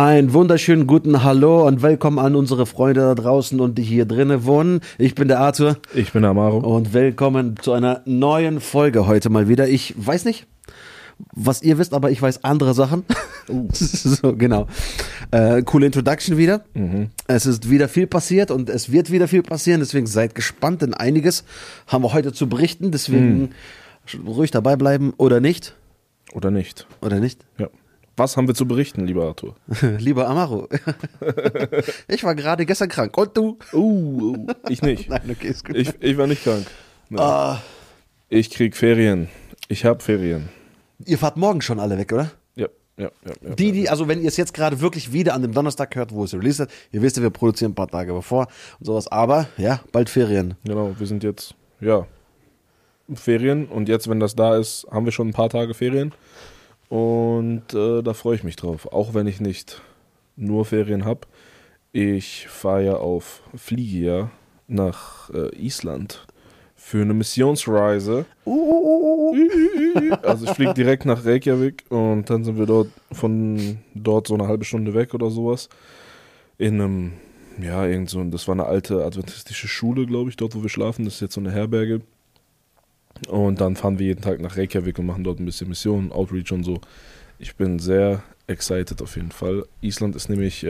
Einen wunderschönen guten Hallo und willkommen an unsere Freunde da draußen und die hier drinnen wohnen. Ich bin der Arthur. Ich bin der Amaro. Und willkommen zu einer neuen Folge heute mal wieder. Ich weiß nicht, was ihr wisst, aber ich weiß andere Sachen. So, genau. Coole Introduction wieder. Es ist wieder viel passiert und es wird wieder viel passieren, deswegen seid gespannt, denn einiges haben wir heute zu berichten, deswegen ruhig dabei bleiben oder nicht. Oder nicht. Oder nicht? Ja. Was haben wir zu berichten, lieber Arthur? Lieber Amaro, ich war gerade gestern krank. Und du? Ich nicht. Nein, okay, ist gut. Ich war nicht krank. Ich krieg Ferien. Ich habe Ferien. Ihr fahrt morgen schon alle weg, oder? Ja. Also wenn ihr es jetzt gerade wirklich wieder an dem Donnerstag hört, wo es released hat, ihr wisst ja, wir produzieren ein paar Tage bevor und sowas, aber ja, bald Ferien. Genau, wir sind jetzt, Ferien und jetzt, wenn das da ist, haben wir schon ein paar Tage Ferien und da freue ich mich drauf, auch wenn ich nicht nur Ferien habe. Ich fahre ja auf Fliege nach Island für eine Missionsreise. Also ich fliege direkt nach Reykjavik und dann sind wir von dort so eine halbe Stunde weg oder sowas. In einem, das war eine alte adventistische Schule, glaube ich, dort wo wir schlafen. Das ist jetzt so eine Herberge. Und dann fahren wir jeden Tag nach Reykjavik und machen dort ein bisschen Mission, Outreach und so. Ich bin sehr excited auf jeden Fall. Island ist nämlich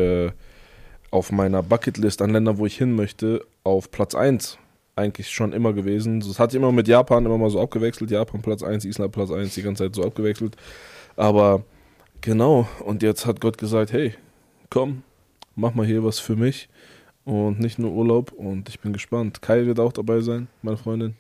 auf meiner Bucketlist an Ländern, wo ich hin möchte, auf Platz 1 eigentlich schon immer gewesen. Das hat immer mit Japan immer mal so abgewechselt. Japan Platz 1, Island Platz 1, die ganze Zeit so abgewechselt. Aber genau, und jetzt hat Gott gesagt, hey, komm, mach mal hier was für mich und nicht nur Urlaub. Und ich bin gespannt. Kai wird auch dabei sein, meine Freundin.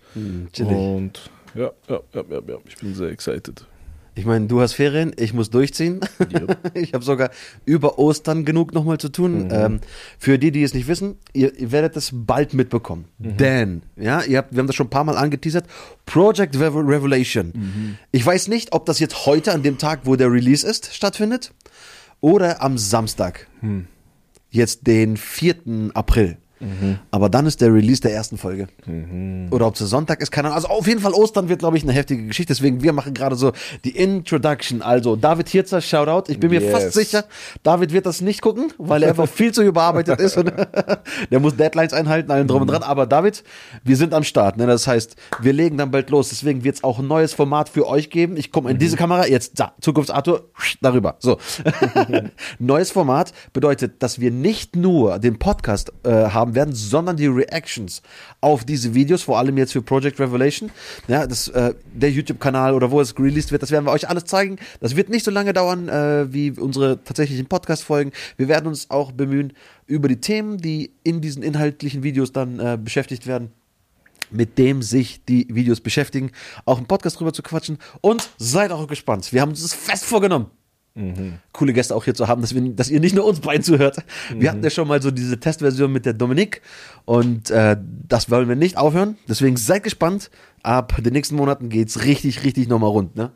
Und ja, ich bin sehr excited. Ich meine, du hast Ferien, ich muss durchziehen. Yep. Ich habe sogar über Ostern genug nochmal zu tun. Für die es nicht wissen, ihr werdet es bald mitbekommen. Denn, wir haben das schon ein paar Mal angeteasert, Project Revelation. Ich weiß nicht, ob das jetzt heute, an dem Tag, wo der Release ist, stattfindet, oder am Samstag. Jetzt den 4. April. Aber dann ist der Release der ersten Folge. Oder ob es Sonntag ist, keine Ahnung. Also auf jeden Fall Ostern wird, glaube ich, eine heftige Geschichte. Deswegen, wir machen gerade so die Introduction. Also David Hirzer, Shoutout. Ich bin mir fast sicher, David wird das nicht gucken, weil er einfach viel zu überarbeitet ist. Und der muss Deadlines einhalten, allen drum und dran. Aber David, wir sind am Start. Ne? Das heißt, wir legen dann bald los. Deswegen wird es auch ein neues Format für euch geben. Ich komme in diese Kamera, jetzt da, Zukunftsarthur, darüber. So. Neues Format bedeutet, dass wir nicht nur den Podcast haben werden, sondern die Reactions auf diese Videos, vor allem jetzt für Project Revelation, der YouTube-Kanal oder wo es released wird, das werden wir euch alles zeigen. Das wird nicht so lange dauern wie unsere tatsächlichen Podcast-Folgen. Wir werden uns auch bemühen, über die Themen, die in diesen inhaltlichen Videos dann beschäftigt werden, mit dem sich die Videos beschäftigen, auch im Podcast drüber zu quatschen und seid auch gespannt. Wir haben uns das fest vorgenommen, coole Gäste auch hier zu haben, dass ihr nicht nur uns beiden zuhört. Wir hatten ja schon mal so diese Testversion mit der Dominik und das wollen wir nicht aufhören. Deswegen seid gespannt. Ab den nächsten Monaten geht's richtig, richtig nochmal rund. Ne?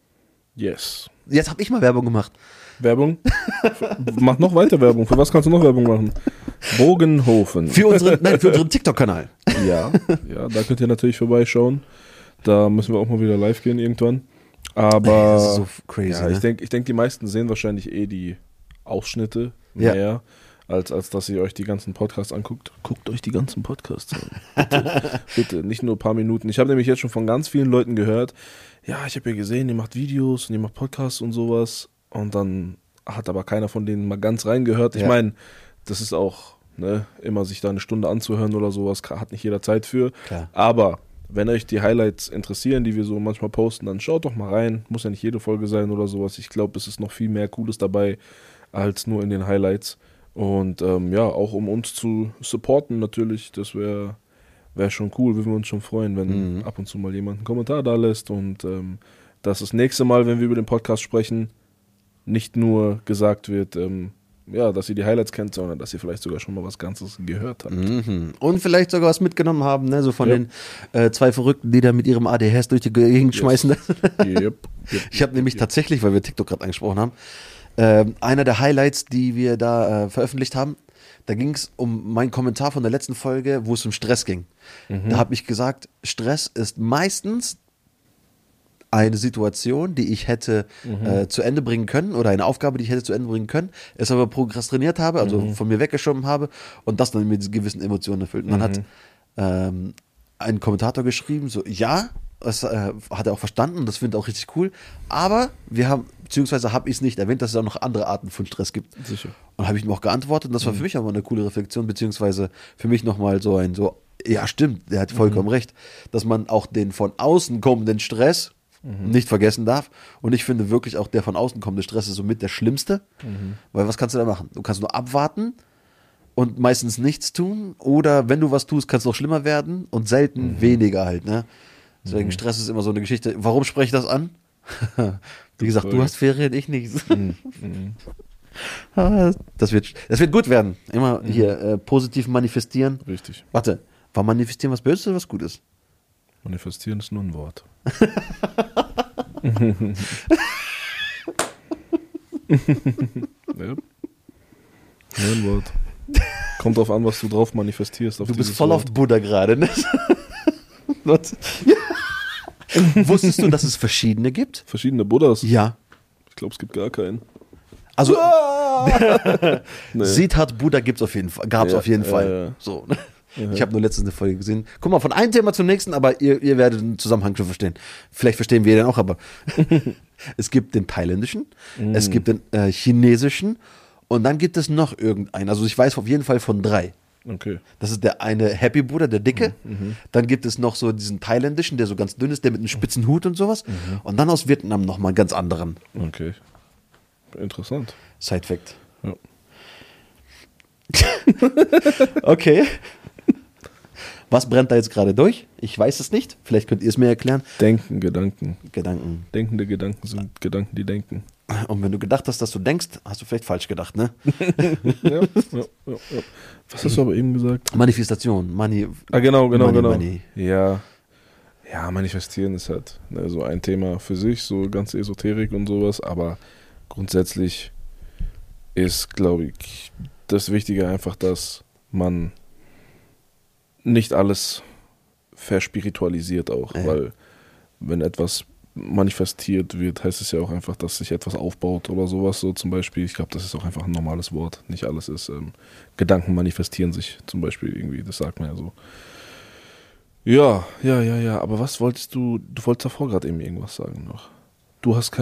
Yes. Jetzt habe ich mal Werbung gemacht. Werbung? Mach noch weiter Werbung. Für was kannst du noch Werbung machen? Bogenhofen. Für unseren TikTok-Kanal. Ja, da könnt ihr natürlich vorbeischauen. Da müssen wir auch mal wieder live gehen irgendwann. Aber das ist so crazy, ich denke, die meisten sehen wahrscheinlich die Ausschnitte mehr, als dass ihr euch die ganzen Podcasts anguckt. Guckt euch die ganzen Podcasts an. Bitte, nicht nur ein paar Minuten. Ich habe nämlich jetzt schon von ganz vielen Leuten gehört, ja, ich habe ja gesehen, ihr macht Videos und ihr macht Podcasts und sowas. Und dann hat aber keiner von denen mal ganz reingehört. Ich meine, das ist auch, immer sich da eine Stunde anzuhören oder sowas, hat nicht jeder Zeit für. Klar. Aber wenn euch die Highlights interessieren, die wir so manchmal posten, dann schaut doch mal rein. Muss ja nicht jede Folge sein oder sowas. Ich glaube, es ist noch viel mehr Cooles dabei, als nur in den Highlights. Und auch um uns zu supporten natürlich, das wäre schon cool, würden wir uns schon freuen, wenn ab und zu mal jemand einen Kommentar da lässt. Und dass das nächste Mal, wenn wir über den Podcast sprechen, nicht nur gesagt wird, dass ihr die Highlights kennt, sondern dass ihr vielleicht sogar schon mal was Ganzes gehört habt. Und vielleicht sogar was mitgenommen haben, ne? So von den 2 Verrückten, die da mit ihrem ADHS durch die Gegend schmeißen. Yep. Ich habe nämlich tatsächlich, weil wir TikTok gerade angesprochen haben, einer der Highlights, die wir da veröffentlicht haben, da ging es um meinen Kommentar von der letzten Folge, wo es um Stress ging. Da habe ich gesagt, Stress ist meistens eine Situation, die ich hätte zu Ende bringen können oder eine Aufgabe, die ich hätte zu Ende bringen können, es aber prokrastiniert habe, also von mir weggeschoben habe und das dann mit gewissen Emotionen erfüllt. Und dann hat ein Kommentator geschrieben, so, ja, das hat er auch verstanden, das findet er auch richtig cool, aber wir haben, beziehungsweise habe ich es nicht erwähnt, dass es auch noch andere Arten von Stress gibt. Sicher. Und habe ich ihm auch geantwortet und das war für mich aber eine coole Reflexion, beziehungsweise für mich nochmal so ja stimmt, der hat vollkommen recht, dass man auch den von außen kommenden Stress nicht vergessen darf und ich finde wirklich auch der von außen kommende Stress ist somit der schlimmste, weil was kannst du da machen? Du kannst nur abwarten und meistens nichts tun oder wenn du was tust, kann es noch schlimmer werden und selten weniger halt, ne? Deswegen Stress ist immer so eine Geschichte. Warum spreche ich das an? Wie gesagt, du hast Ferien, ich nicht. Das wird gut werden. Immer hier positiv manifestieren. Richtig. Warte, war manifestieren was Böses oder was Gutes? Manifestieren ist nur ein Wort. Ja. Nur ein Wort. Kommt drauf an, was du drauf manifestierst. Du bist voll auf Buddha gerade, ne? Wusstest du, dass es verschiedene gibt? Verschiedene Buddhas? Ja. Ich glaube, es gibt gar keinen. Also, Nee. Siddhartha Buddha gibt's auf jeden Fall, gab's auf jeden Fall. So. Ich habe nur letztens eine Folge gesehen. Guck mal, von einem Thema zum nächsten, aber ihr werdet den Zusammenhang schon verstehen. Vielleicht verstehen wir den auch, aber es gibt den thailändischen, es gibt den chinesischen und dann gibt es noch irgendeinen. Also ich weiß auf jeden Fall von 3. Okay. Das ist der eine Happy Buddha, der dicke. Dann gibt es noch so diesen thailändischen, der so ganz dünn ist, der mit einem spitzen Hut und sowas. Und dann aus Vietnam nochmal einen ganz anderen. Okay. Interessant. Side Fact. Ja. Okay. Was brennt da jetzt gerade durch? Ich weiß es nicht. Vielleicht könnt ihr es mir erklären. Denken, Gedanken. Gedanken. Denkende Gedanken sind Gedanken, die denken. Und wenn du gedacht hast, dass du denkst, hast du vielleicht falsch gedacht, ne? Ja. Was hast du aber eben gesagt? Manifestation. Genau. Money. Ja, manifestieren ist halt so ein Thema für sich, so ganze Esoterik und sowas, aber grundsätzlich ist, glaube ich, das Wichtige einfach, dass man nicht alles verspiritualisiert auch, weil wenn etwas manifestiert wird, heißt es ja auch einfach, dass sich etwas aufbaut oder sowas, so zum Beispiel. Ich glaube, das ist auch einfach ein normales Wort. Nicht alles ist, Gedanken manifestieren sich zum Beispiel irgendwie, das sagt man ja so. Ja, aber was wolltest du wolltest davor gerade eben irgendwas sagen noch. Du hast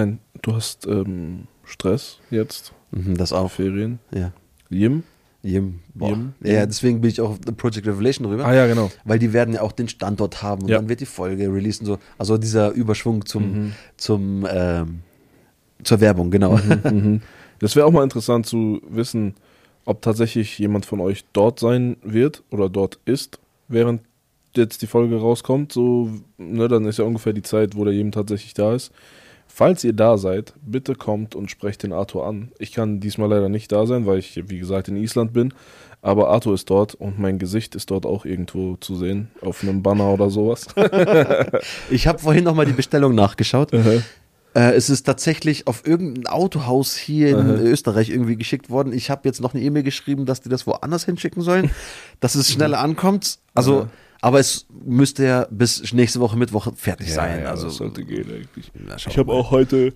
Stress jetzt. Das auch. Ferien. Ja. Yim. Boah. Ja, deswegen bin ich auch auf Project Revelation rüber. Ah ja, genau. Weil die werden ja auch den Standort haben und dann wird die Folge releasen. So. Also dieser Überschwung zur Werbung, genau. Das wäre auch mal interessant zu wissen, ob tatsächlich jemand von euch dort sein wird oder dort ist, während jetzt die Folge rauskommt. So, ne, dann ist ja ungefähr die Zeit, wo der jemand tatsächlich da ist. Falls ihr da seid, bitte kommt und sprecht den Arthur an. Ich kann diesmal leider nicht da sein, weil ich, wie gesagt, in Island bin. Aber Arthur ist dort und mein Gesicht ist dort auch irgendwo zu sehen. Auf einem Banner oder sowas. Ich habe vorhin nochmal die Bestellung nachgeschaut. Es ist tatsächlich auf irgendein Autohaus hier in Österreich irgendwie geschickt worden. Ich habe jetzt noch eine E-Mail geschrieben, dass die das woanders hinschicken sollen, dass es schneller ankommt. Also... Aber es müsste ja bis nächste Woche Mittwoch fertig sein. Ja, also das sollte gehen eigentlich. Ich habe auch heute,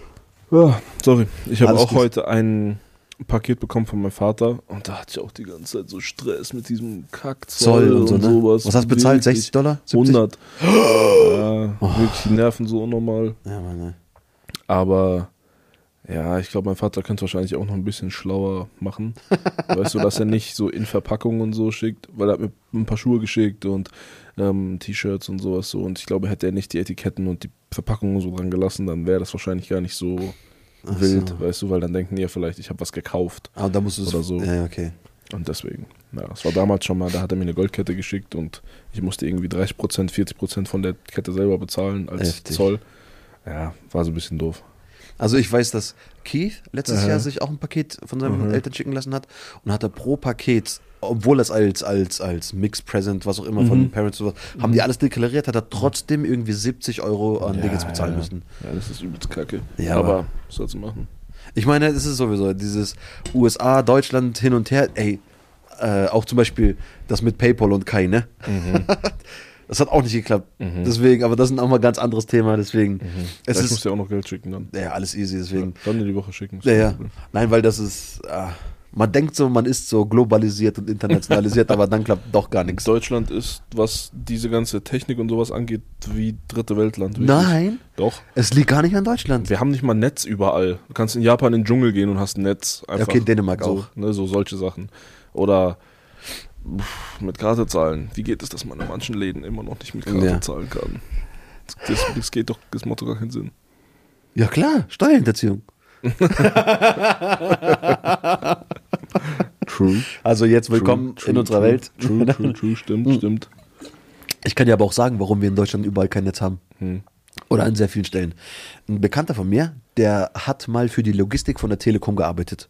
heute ein Paket bekommen von meinem Vater und da hatte ich auch die ganze Zeit so Stress mit diesem Kackzoll und so, ne? Sowas. Was hast du bezahlt? $60? 70? 100. Ja, wirklich, die Nerven so unnormal. Ja, Mann, Aber ja, ich glaube, mein Vater könnte wahrscheinlich auch noch ein bisschen schlauer machen. Weißt du, dass er nicht so in Verpackungen und so schickt, weil er hat mir ein paar Schuhe geschickt und T-Shirts und sowas so. Und ich glaube, hätte er nicht die Etiketten und die Verpackungen so dran gelassen, dann wäre das wahrscheinlich gar nicht so wild, weißt du, weil dann denken die ja vielleicht, ich habe was gekauft. Aber da musst du oder so. Ja, okay. Und deswegen, ja, das war damals schon mal, da hat er mir eine Goldkette geschickt und ich musste irgendwie 30%, 40% von der Kette selber bezahlen als Heftig. Zoll. Ja, war so ein bisschen doof. Also ich weiß, dass Keith letztes Jahr sich auch ein Paket von seinen Eltern schicken lassen hat und hat er pro Paket, obwohl es als Mixed Present, was auch immer von den Parents sowas, haben die alles deklariert, hat er trotzdem irgendwie 70 € an Tickets bezahlen müssen. Ja, das ist übelst kacke. Ja, aber was sollst du machen? Ich meine, es ist sowieso dieses USA, Deutschland hin und her, auch zum Beispiel das mit PayPal und Kai, ne? Das hat auch nicht geklappt. Deswegen, aber das ist auch mal ein ganz anderes Thema. Deswegen. Es ich muss dir auch noch Geld schicken dann. Ja, alles easy. Deswegen. Ja, dann in die Woche schicken. Ja. Nein, weil das ist. Man denkt so, man ist so globalisiert und internationalisiert, aber dann klappt doch gar nichts. Deutschland ist, was diese ganze Technik und sowas angeht, wie dritte Weltland. Wirklich. Nein. Doch. Es liegt gar nicht an Deutschland. Wir haben nicht mal Netz überall. Du kannst in Japan in den Dschungel gehen und hast ein Netz. Einfach okay, in Dänemark so, auch. Ne, so solche Sachen. Oder mit Karte zahlen. Wie geht es, dass man in manchen Läden immer noch nicht mit Karte zahlen kann? Das geht doch, das macht doch gar keinen Sinn. Ja klar, Steuerhinterziehung. True. Also jetzt willkommen in unserer Welt. True, stimmt. Ich kann dir aber auch sagen, warum wir in Deutschland überall kein Netz haben. Oder an sehr vielen Stellen. Ein Bekannter von mir, der hat mal für die Logistik von der Telekom gearbeitet.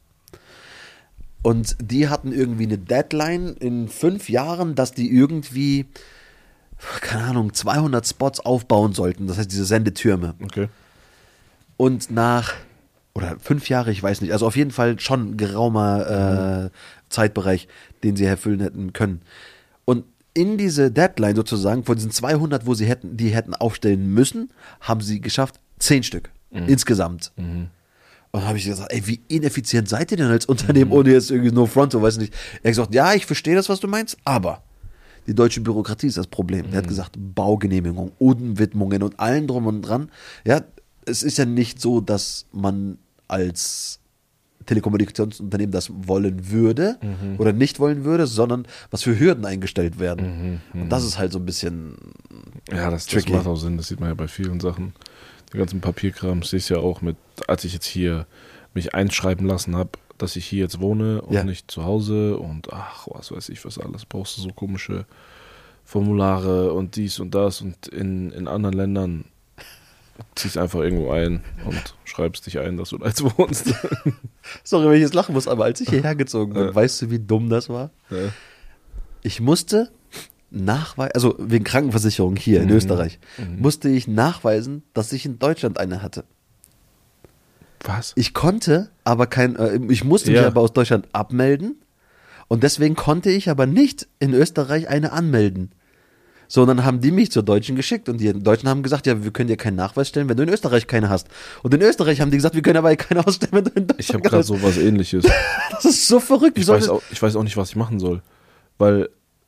Und die hatten irgendwie eine Deadline in 5 Jahren, dass die irgendwie, keine Ahnung, 200 Spots aufbauen sollten. Das heißt, diese Sendetürme. Okay. Und oder 5 Jahre, ich weiß nicht, also auf jeden Fall schon geraumer Zeitbereich, den sie erfüllen hätten können. Und in diese Deadline sozusagen, von diesen 200, wo die hätten aufstellen müssen, haben sie geschafft 10 Stück insgesamt. Und dann habe ich gesagt, ey, wie ineffizient seid ihr denn als Unternehmen, ohne jetzt irgendwie no front, so weiß nicht. Er hat gesagt, ja, ich verstehe das, was du meinst, aber die deutsche Bürokratie ist das Problem. Er hat gesagt, Baugenehmigung, Umwidmungen und allen drum und dran. Ja, es ist ja nicht so, dass man als Telekommunikationsunternehmen das wollen würde oder nicht wollen würde, sondern was für Hürden eingestellt werden. Und das ist halt so ein bisschen das macht auch Sinn. Das sieht man ja bei vielen Sachen. Den ganzen Papierkram sehe ich ja auch mit, als ich jetzt hier mich einschreiben lassen habe, dass ich hier jetzt wohne und nicht zu Hause und was weiß ich was alles. Brauchst du so komische Formulare und dies und das und in anderen Ländern ziehst einfach irgendwo ein und schreibst dich ein, dass du da jetzt wohnst. Sorry, wenn ich jetzt lachen muss, aber als ich hierher gezogen bin, weißt du, wie dumm das war? Ja. Ich musste also wegen Krankenversicherung hier in Österreich, musste ich nachweisen, dass ich in Deutschland eine hatte. Was? Ich konnte aber ich musste mich aber aus Deutschland abmelden und deswegen konnte ich aber nicht in Österreich eine anmelden. So, und dann haben die mich zur Deutschen geschickt und die Deutschen haben gesagt, ja, wir können dir keinen Nachweis stellen, wenn du in Österreich keine hast. Und in Österreich haben die gesagt, wir können aber keine ausstellen, wenn du in Deutschland Ich habe gerade sowas Ähnliches. Das ist so verrückt. Ich weiß auch nicht, was ich machen soll, weil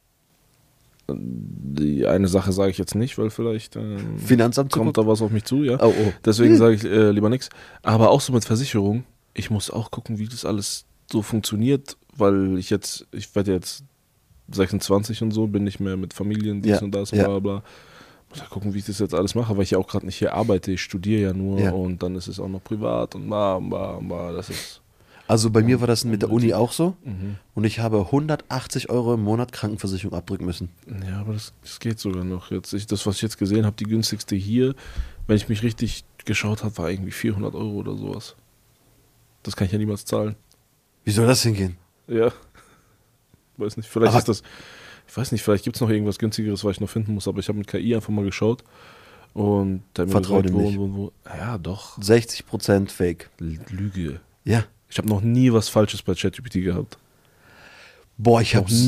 die eine Sache sage ich jetzt nicht, weil vielleicht Finanzamt kommt da was auf mich zu, ja. Oh. Deswegen sage ich lieber nichts. Aber auch so mit Versicherung, ich muss auch gucken, wie das alles so funktioniert, weil ich werde jetzt 26 und so, bin nicht mehr mit Familien, dies und das, bla bla. Muss ja gucken, wie ich das jetzt alles mache, weil ich ja auch gerade nicht hier arbeite, ich studiere ja nur und dann ist es auch noch privat und das ist... Also bei mir war das mit der Uni auch so und ich habe 180 € im Monat Krankenversicherung abdrücken müssen. Ja, aber das geht sogar noch. Das, was ich jetzt gesehen habe, die günstigste hier, wenn ich mich richtig geschaut habe, war irgendwie 400 € oder sowas. Das kann ich ja niemals zahlen. Wie soll das hingehen? Ja. Weiß nicht, vielleicht vielleicht gibt es noch irgendwas günstigeres, was ich noch finden muss, aber ich habe mit KI einfach mal geschaut und da hat mir gesagt, wo. Ja, doch. 60% Fake. Lüge. Ja. Ich habe noch nie was Falsches bei ChatGPT gehabt. Boah, ich habe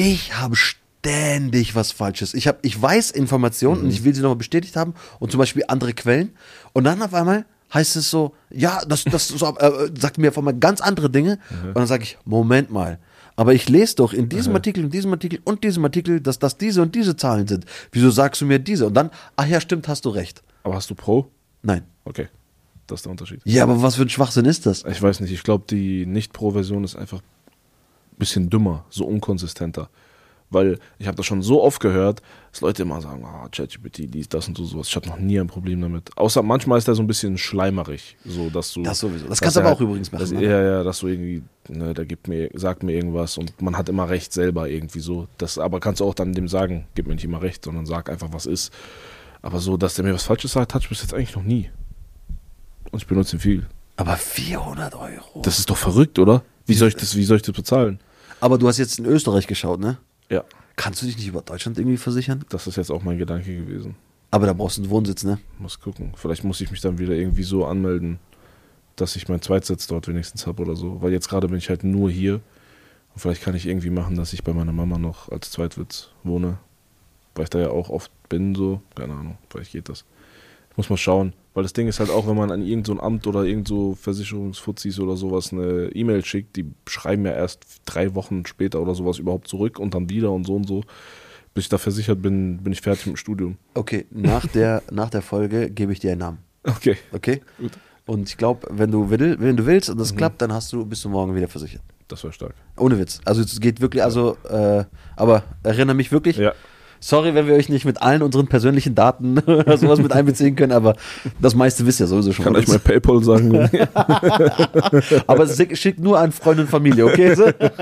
ständig was Falsches. Ich weiß Informationen und ich will sie nochmal bestätigt haben und zum Beispiel andere Quellen und dann auf einmal heißt es so, ja, das sagt mir auf einmal ganz andere Dinge und dann sage ich, Moment mal, aber ich lese doch in diesem Artikel, in diesem Artikel und diesem Artikel, dass das diese und diese Zahlen sind. Wieso sagst du mir diese? Und dann, ach ja, stimmt, hast du recht. Aber hast du Pro? Nein. Okay, das ist der Unterschied. Ja, aber was für ein Schwachsinn ist das? Ich weiß nicht, ich glaube, die Nicht-Pro-Version ist einfach ein bisschen dümmer, so unkonsistenter. Weil ich habe das schon so oft gehört, dass Leute immer sagen, ChatGPT, dies, das und so, sowas. Ich habe noch nie ein Problem damit. Außer manchmal ist der so ein bisschen schleimerig, so dass du. Das sowieso. Das kannst du aber auch übrigens machen. Dass du irgendwie, sagt mir irgendwas und man hat immer recht selber irgendwie so. Aber kannst du auch dann dem sagen, gib mir nicht immer recht, sondern sag einfach, was ist. Aber so, dass der mir was Falsches sagt, hatte ich bis jetzt eigentlich noch nie. Und ich benutze ihn viel. Aber 400 €. Das ist doch verrückt, oder? Wie soll ich das bezahlen? Aber du hast jetzt in Österreich geschaut, ne? Ja. Kannst du dich nicht über Deutschland irgendwie versichern? Das ist jetzt auch mein Gedanke gewesen. Aber da brauchst du einen Wohnsitz, ne? Muss gucken. Vielleicht muss ich mich dann wieder irgendwie so anmelden, dass ich meinen Zweitsitz dort wenigstens habe oder so. Weil jetzt gerade bin ich halt nur hier. Und vielleicht kann ich irgendwie machen, dass ich bei meiner Mama noch als Zweitwitz wohne. weil ich da ja auch oft bin, so, keine Ahnung, vielleicht geht das. Ich muss mal schauen, weil das Ding ist halt auch, wenn man an irgend so ein Amt oder irgend so Versicherungsfuzis oder sowas eine E-Mail schickt, die schreiben ja erst 3 Wochen später oder sowas überhaupt zurück und dann wieder und so. Bis ich da versichert bin, bin ich fertig mit dem Studium. Okay, nach der Folge gebe ich dir einen Namen. Okay. Okay? Gut. Und ich glaube, wenn du willst und das klappt, dann bist du morgen wieder versichert. Das war stark. Ohne Witz. Also es geht wirklich, aber erinnere mich wirklich. Ja. Sorry, wenn wir euch nicht mit allen unseren persönlichen Daten oder sowas mit einbeziehen können, aber das meiste wisst ihr sowieso schon. Kann euch mal PayPal sagen. Aber schickt nur an Freunde und Familie, okay?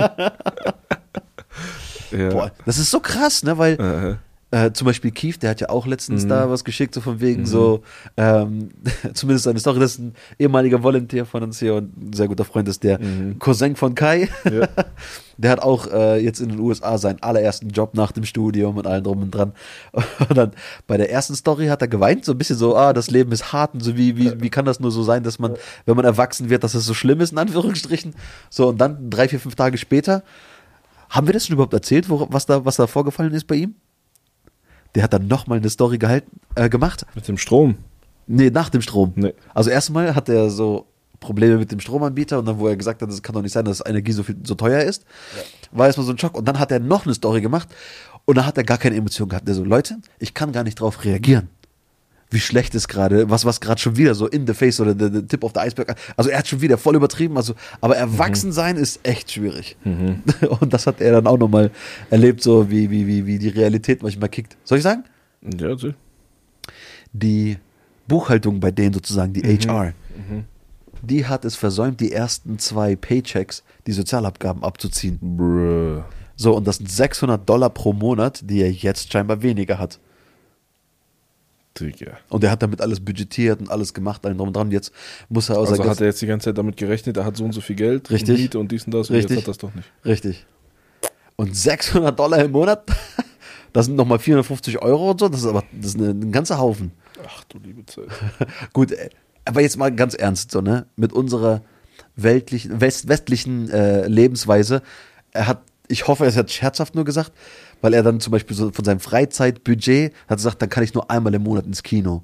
Ja. Boah, das ist so krass, ne, weil zum Beispiel Keith, der hat ja auch letztens da was geschickt, so von wegen so, zumindest seine Story, das ist ein ehemaliger Volunteer von uns hier und ein sehr guter Freund ist der Cousin von Kai. Ja. Der hat auch jetzt in den USA seinen allerersten Job nach dem Studium und allem drum und dran. Und dann bei der ersten Story hat er geweint, so ein bisschen so, das Leben ist hart und so, wie kann das nur so sein, dass man, wenn man erwachsen wird, dass es so schlimm ist, in Anführungsstrichen. So, und dann 3, 4, 5 Tage später, haben wir das schon überhaupt erzählt, was da vorgefallen ist bei ihm? Der hat dann nochmal eine Story gemacht. Mit dem Strom? Nee, nach dem Strom. Nee. Also erstmal hat er so Probleme mit dem Stromanbieter und dann, wo er gesagt hat, es kann doch nicht sein, dass Energie so teuer ist, war erstmal so ein Schock. Und dann hat er noch eine Story gemacht und dann hat er gar keine Emotion gehabt. Der so, Leute, ich kann gar nicht drauf reagieren. Wie schlecht ist gerade, was gerade schon wieder so in the face oder the tip of the iceberg. Also er hat schon wieder voll übertrieben, aber erwachsen sein ist echt schwierig. Und das hat er dann auch nochmal erlebt, so wie die Realität manchmal kickt. Soll ich sagen? Ja, erzähl. Die Buchhaltung bei denen sozusagen, die HR, die hat es versäumt, die ersten 2 Paychecks, die Sozialabgaben abzuziehen. Bruh. So, und das sind $600 pro Monat, die er jetzt scheinbar weniger hat. Digga. Und er hat damit alles budgetiert und alles gemacht, allen drum und dran. Jetzt muss er Also hat er jetzt die ganze Zeit damit gerechnet, er hat so und so viel Geld, Richtig. Miete und dies und das, und Richtig. jetzt hat das doch nicht. Richtig. Und $600 im Monat, das sind nochmal 450 € und so, das ist ein ganzer Haufen. Ach du liebe Zeit. Gut, aber jetzt mal ganz ernst, so, ne? Mit unserer westlichen Lebensweise, ich hoffe, er hat scherzhaft nur gesagt, weil er dann zum Beispiel so von seinem Freizeitbudget hat gesagt, dann kann ich nur einmal im Monat ins Kino.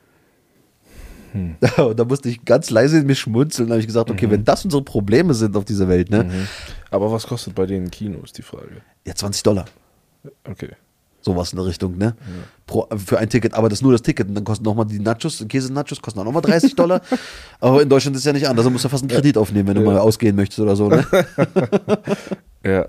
Und da musste ich ganz leise in mir schmunzeln und habe ich gesagt, okay, wenn das unsere Probleme sind auf dieser Welt, ne? Aber was kostet bei denen Kino, ist die Frage. Ja, $20. Okay. Sowas in der Richtung, ne? Für ein Ticket, aber das ist nur das Ticket. Und dann kosten nochmal die Nachos, Käse-Nachos, kosten auch nochmal $30. Aber in Deutschland ist es ja nicht anders. Da musst du fast einen Kredit aufnehmen, wenn du mal ausgehen möchtest oder so, ne? Ja,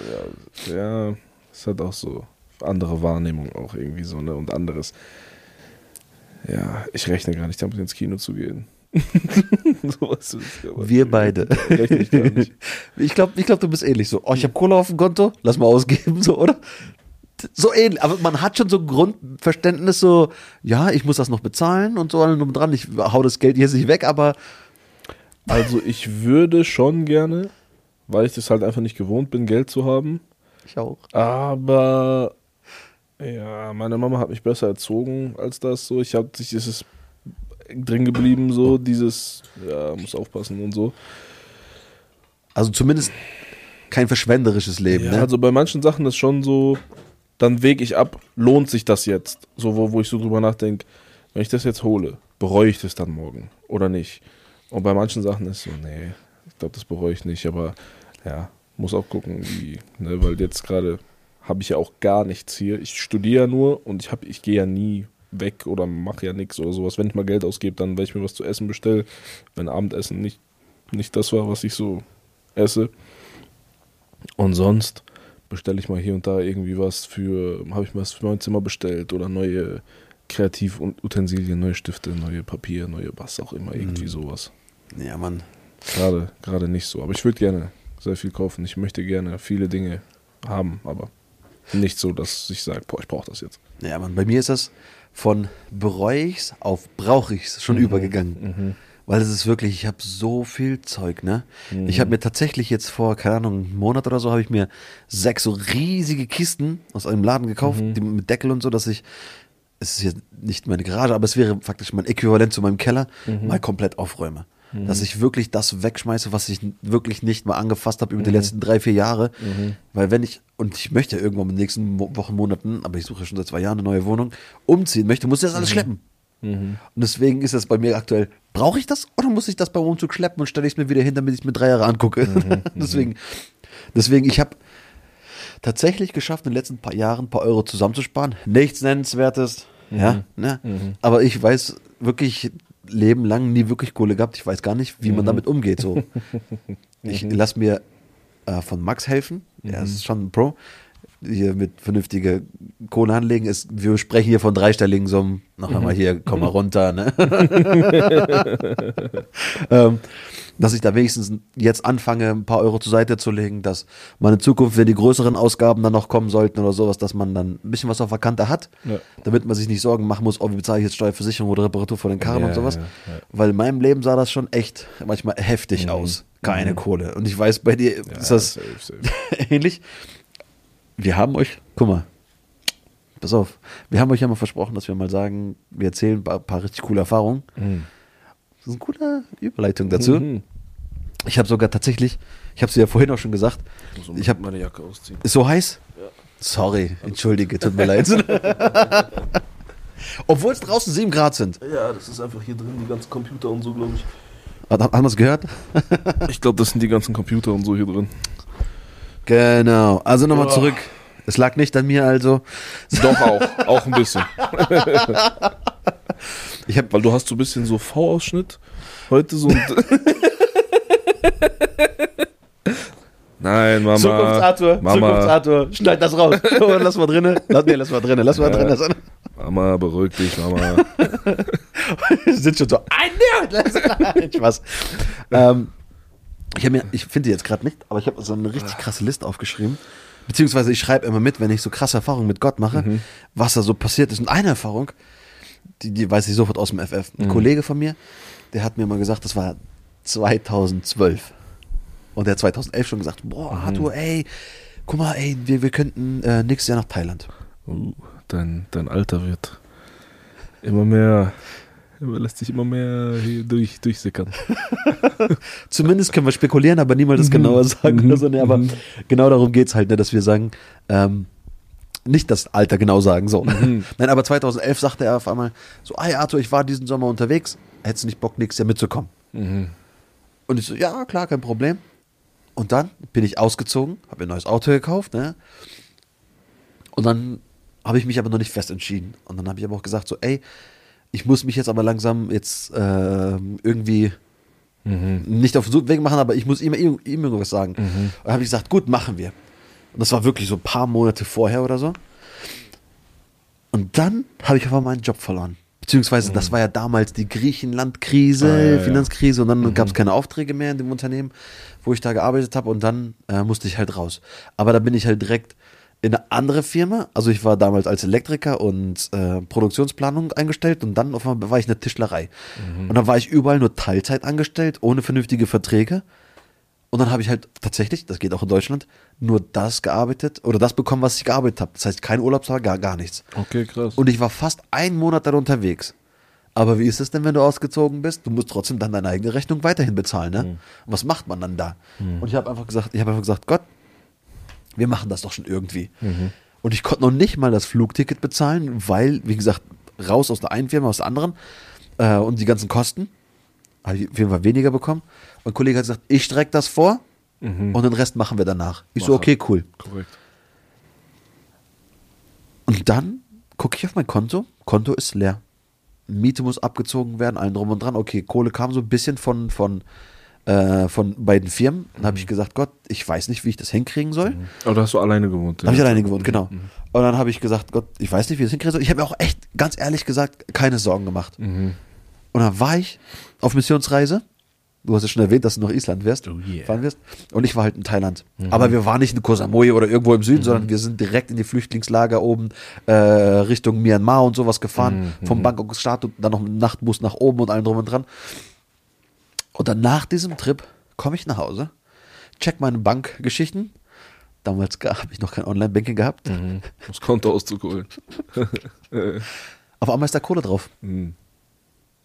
ist halt auch so andere Wahrnehmung auch irgendwie so, ne? Und anderes. Ja, ich rechne gar nicht damit, ins Kino zu gehen. Sowas wir beide. Rechne ich gar nicht. Ich glaube, du bist ähnlich so. Ich habe Kohle auf dem Konto, lass mal ausgeben, so, oder? So ähnlich, aber man hat schon so ein Grundverständnis, so, ja, ich muss das noch bezahlen und so allem dran, ich hau das Geld jetzt nicht weg, aber. Also ich würde schon gerne, weil ich das halt einfach nicht gewohnt bin, Geld zu haben. Ich auch. Aber ja, meine Mama hat mich besser erzogen als das so. Es ist drin geblieben, so dieses, ja, muss aufpassen und so. Also zumindest kein verschwenderisches Leben, ja, ne? Also bei manchen Sachen ist schon so, dann wege ich ab, lohnt sich das jetzt? So, wo ich so drüber nachdenke, wenn ich das jetzt hole, bereue ich das dann morgen oder nicht? Und bei manchen Sachen ist so, nee, ich glaube, das bereue ich nicht, aber ja, muss auch gucken, ne, weil jetzt gerade habe ich ja auch gar nichts hier. Ich studiere ja nur und ich gehe ja nie weg oder mache ja nichts oder sowas. Wenn ich mal Geld ausgebe, dann weil ich mir was zu essen bestelle, wenn Abendessen nicht das war, was ich so esse. Und sonst bestelle ich mal hier und da irgendwie habe ich was für mein Zimmer bestellt oder neue Kreativutensilien, neue Stifte, neue Papier, neue was auch immer, irgendwie sowas. Ja, Mann. Gerade nicht so. Aber ich würde gerne sehr viel kaufen. Ich möchte gerne viele Dinge haben, aber nicht so, dass ich sage, ich brauche das jetzt. Ja, Mann, bei mir ist das von bereue ich's auf brauche ich's schon übergegangen. Weil es ist wirklich, ich habe so viel Zeug, ne? Ich habe mir tatsächlich jetzt vor, keine Ahnung, einem Monat oder so, habe ich mir 6 so riesige Kisten aus einem Laden gekauft, die mit Deckel und so, dass es ist jetzt nicht meine Garage, aber es wäre faktisch mein Äquivalent zu meinem Keller, mal komplett aufräume. dass ich wirklich das wegschmeiße, was ich wirklich nicht mal angefasst habe über die letzten 3-4 Jahre. Weil und ich möchte ja irgendwann in den nächsten Wochen, Monaten, aber ich suche schon seit 2 Jahren eine neue Wohnung, umziehen möchte, muss ich das alles schleppen. Und deswegen ist es bei mir aktuell, brauche ich das oder muss ich das beim Umzug schleppen und stelle ich es mir wieder hin, damit ich es mir 3 Jahre angucke. Deswegen, ich habe tatsächlich geschafft, in den letzten paar Jahren ein paar Euro zusammenzusparen. Nichts Nennenswertes, ja, ne? Aber ich weiß wirklich, Leben lang nie wirklich Kohle gehabt. Ich weiß gar nicht, wie man damit umgeht. So. Ich lasse mir von Max helfen. Er ist schon ein Pro. Hier mit vernünftige Kohle anlegen. Wir sprechen hier von 3-stelligen Summen. Noch einmal hier, komm mal runter. Ne? Dass ich da wenigstens jetzt anfange, ein paar Euro zur Seite zu legen, dass meine Zukunft, wenn die größeren Ausgaben dann noch kommen sollten oder sowas, dass man dann ein bisschen was auf der Kante hat, damit man sich nicht Sorgen machen muss, wie bezahle ich jetzt Steuerversicherung oder Reparatur von den Karren und sowas. Weil in meinem Leben sah das schon echt manchmal heftig aus. Keine Kohle. Und ich weiß, bei dir ist das safe. Ähnlich. Wir haben euch, guck mal, pass auf, wir haben euch ja mal versprochen, dass wir mal sagen, wir erzählen ein paar richtig coole Erfahrungen. Das ist eine coole Überleitung dazu. Ich habe sogar tatsächlich, ich habe es dir ja vorhin auch schon gesagt, ich habe meine Jacke ausziehen. Ist so heiß? Ja. Sorry, entschuldige, tut mir leid. Obwohl es draußen 7 Grad sind. Ja, das ist einfach hier drin, die ganzen Computer und so, glaube ich. Haben wir es gehört? Ich glaube, das sind die ganzen Computer und so hier drin. Genau, also nochmal zurück. Es lag nicht an mir, also. Doch auch ein bisschen. Weil du hast so ein bisschen so V-Ausschnitt heute so. Nein, Mama. Zukunftsarthur, schneid das raus. Lass mal drinnen. Lass mal drinnen. Mama, beruhig dich, Mama. Sind schon so, Spaß. Ich finde die jetzt gerade nicht, aber ich habe so eine richtig krasse Liste aufgeschrieben. Beziehungsweise ich schreibe immer mit, wenn ich so krasse Erfahrungen mit Gott mache, was da so passiert ist. Und eine Erfahrung, die weiß ich sofort aus dem FF. Ein Kollege von mir, der hat mir mal gesagt, das war 2012. Und der hat 2011 schon gesagt, boah, Arthur, ey, guck mal, ey, wir könnten nächstes Jahr nach Thailand. Dein Alter wird immer mehr... lässt sich immer mehr hier durchsickern. Zumindest können wir spekulieren, aber niemand das genauer sagen. Oder so. Nee, aber genau darum geht es halt, ne, dass wir sagen, nicht das Alter genau sagen. So. Nein, aber 2011 sagte er auf einmal so, hey Arthur, ich war diesen Sommer unterwegs, hättest du nicht Bock, nächstes Jahr mitzukommen? Und ich so, ja, klar, kein Problem. Und dann bin ich ausgezogen, habe mir ein neues Auto gekauft, ne? Und dann habe ich mich aber noch nicht fest entschieden. Und dann habe ich aber auch gesagt so, ey, ich muss mich jetzt aber langsam jetzt irgendwie nicht auf den Weg machen, aber ich muss ihm irgendwas sagen. Und dann habe ich gesagt, gut, machen wir. Und das war wirklich so ein paar Monate vorher oder so. Und dann habe ich einfach meinen Job verloren. Beziehungsweise, das war ja damals die Griechenland-Krise, Finanzkrise, und dann gab es keine Aufträge mehr in dem Unternehmen, wo ich da gearbeitet habe, und dann musste ich halt raus. Aber da bin ich halt direkt in eine andere Firma, also ich war damals als Elektriker und Produktionsplanung eingestellt, und dann auf einmal war ich in der Tischlerei. Und dann war ich überall nur Teilzeit angestellt, ohne vernünftige Verträge. Und dann habe ich halt tatsächlich, das geht auch in Deutschland, nur das gearbeitet oder das bekommen, was ich gearbeitet habe. Das heißt, kein Urlaubstag, gar nichts. Okay, krass. Und ich war fast 1 Monat dann unterwegs. Aber wie ist es denn, wenn du ausgezogen bist? Du musst trotzdem dann deine eigene Rechnung weiterhin bezahlen, ne? Und was macht man dann da? Und ich habe einfach gesagt, Gott, wir machen das doch schon irgendwie. Und ich konnte noch nicht mal das Flugticket bezahlen, weil, wie gesagt, raus aus der einen Firma, aus der anderen, und die ganzen Kosten, habe ich auf jeden Fall weniger bekommen. Und ein Kollege hat gesagt, ich strecke das vor und den Rest machen wir danach. Ich so, okay, cool. Korrekt. Und dann gucke ich auf mein Konto ist leer. Miete muss abgezogen werden, allen drum und dran. Okay, Kohle kam so ein bisschen von beiden Firmen. Dann habe ich gesagt, Gott, ich weiß nicht, wie ich das hinkriegen soll. Aber da hast du alleine gewohnt. Da habe ich alleine gewohnt, genau. Und dann habe ich gesagt, Gott, ich weiß nicht, wie ich das hinkriegen soll. Ich habe mir auch echt, ganz ehrlich gesagt, keine Sorgen gemacht. Und dann war ich auf Missionsreise. Du hast ja schon erwähnt, dass du nach Island fahren wirst. Und ich war halt in Thailand. Aber wir waren nicht in Koh Samui oder irgendwo im Süden, sondern wir sind direkt in die Flüchtlingslager oben Richtung Myanmar und sowas gefahren. Vom Bangkok-Start und dann noch einen Nachtbus nach oben und allem drum und dran. Und dann nach diesem Trip komme ich nach Hause, check meine Bankgeschichten. Damals habe ich noch kein Online-Banking gehabt. Das Konto auszuholen. Auf einmal ist da Kohle drauf.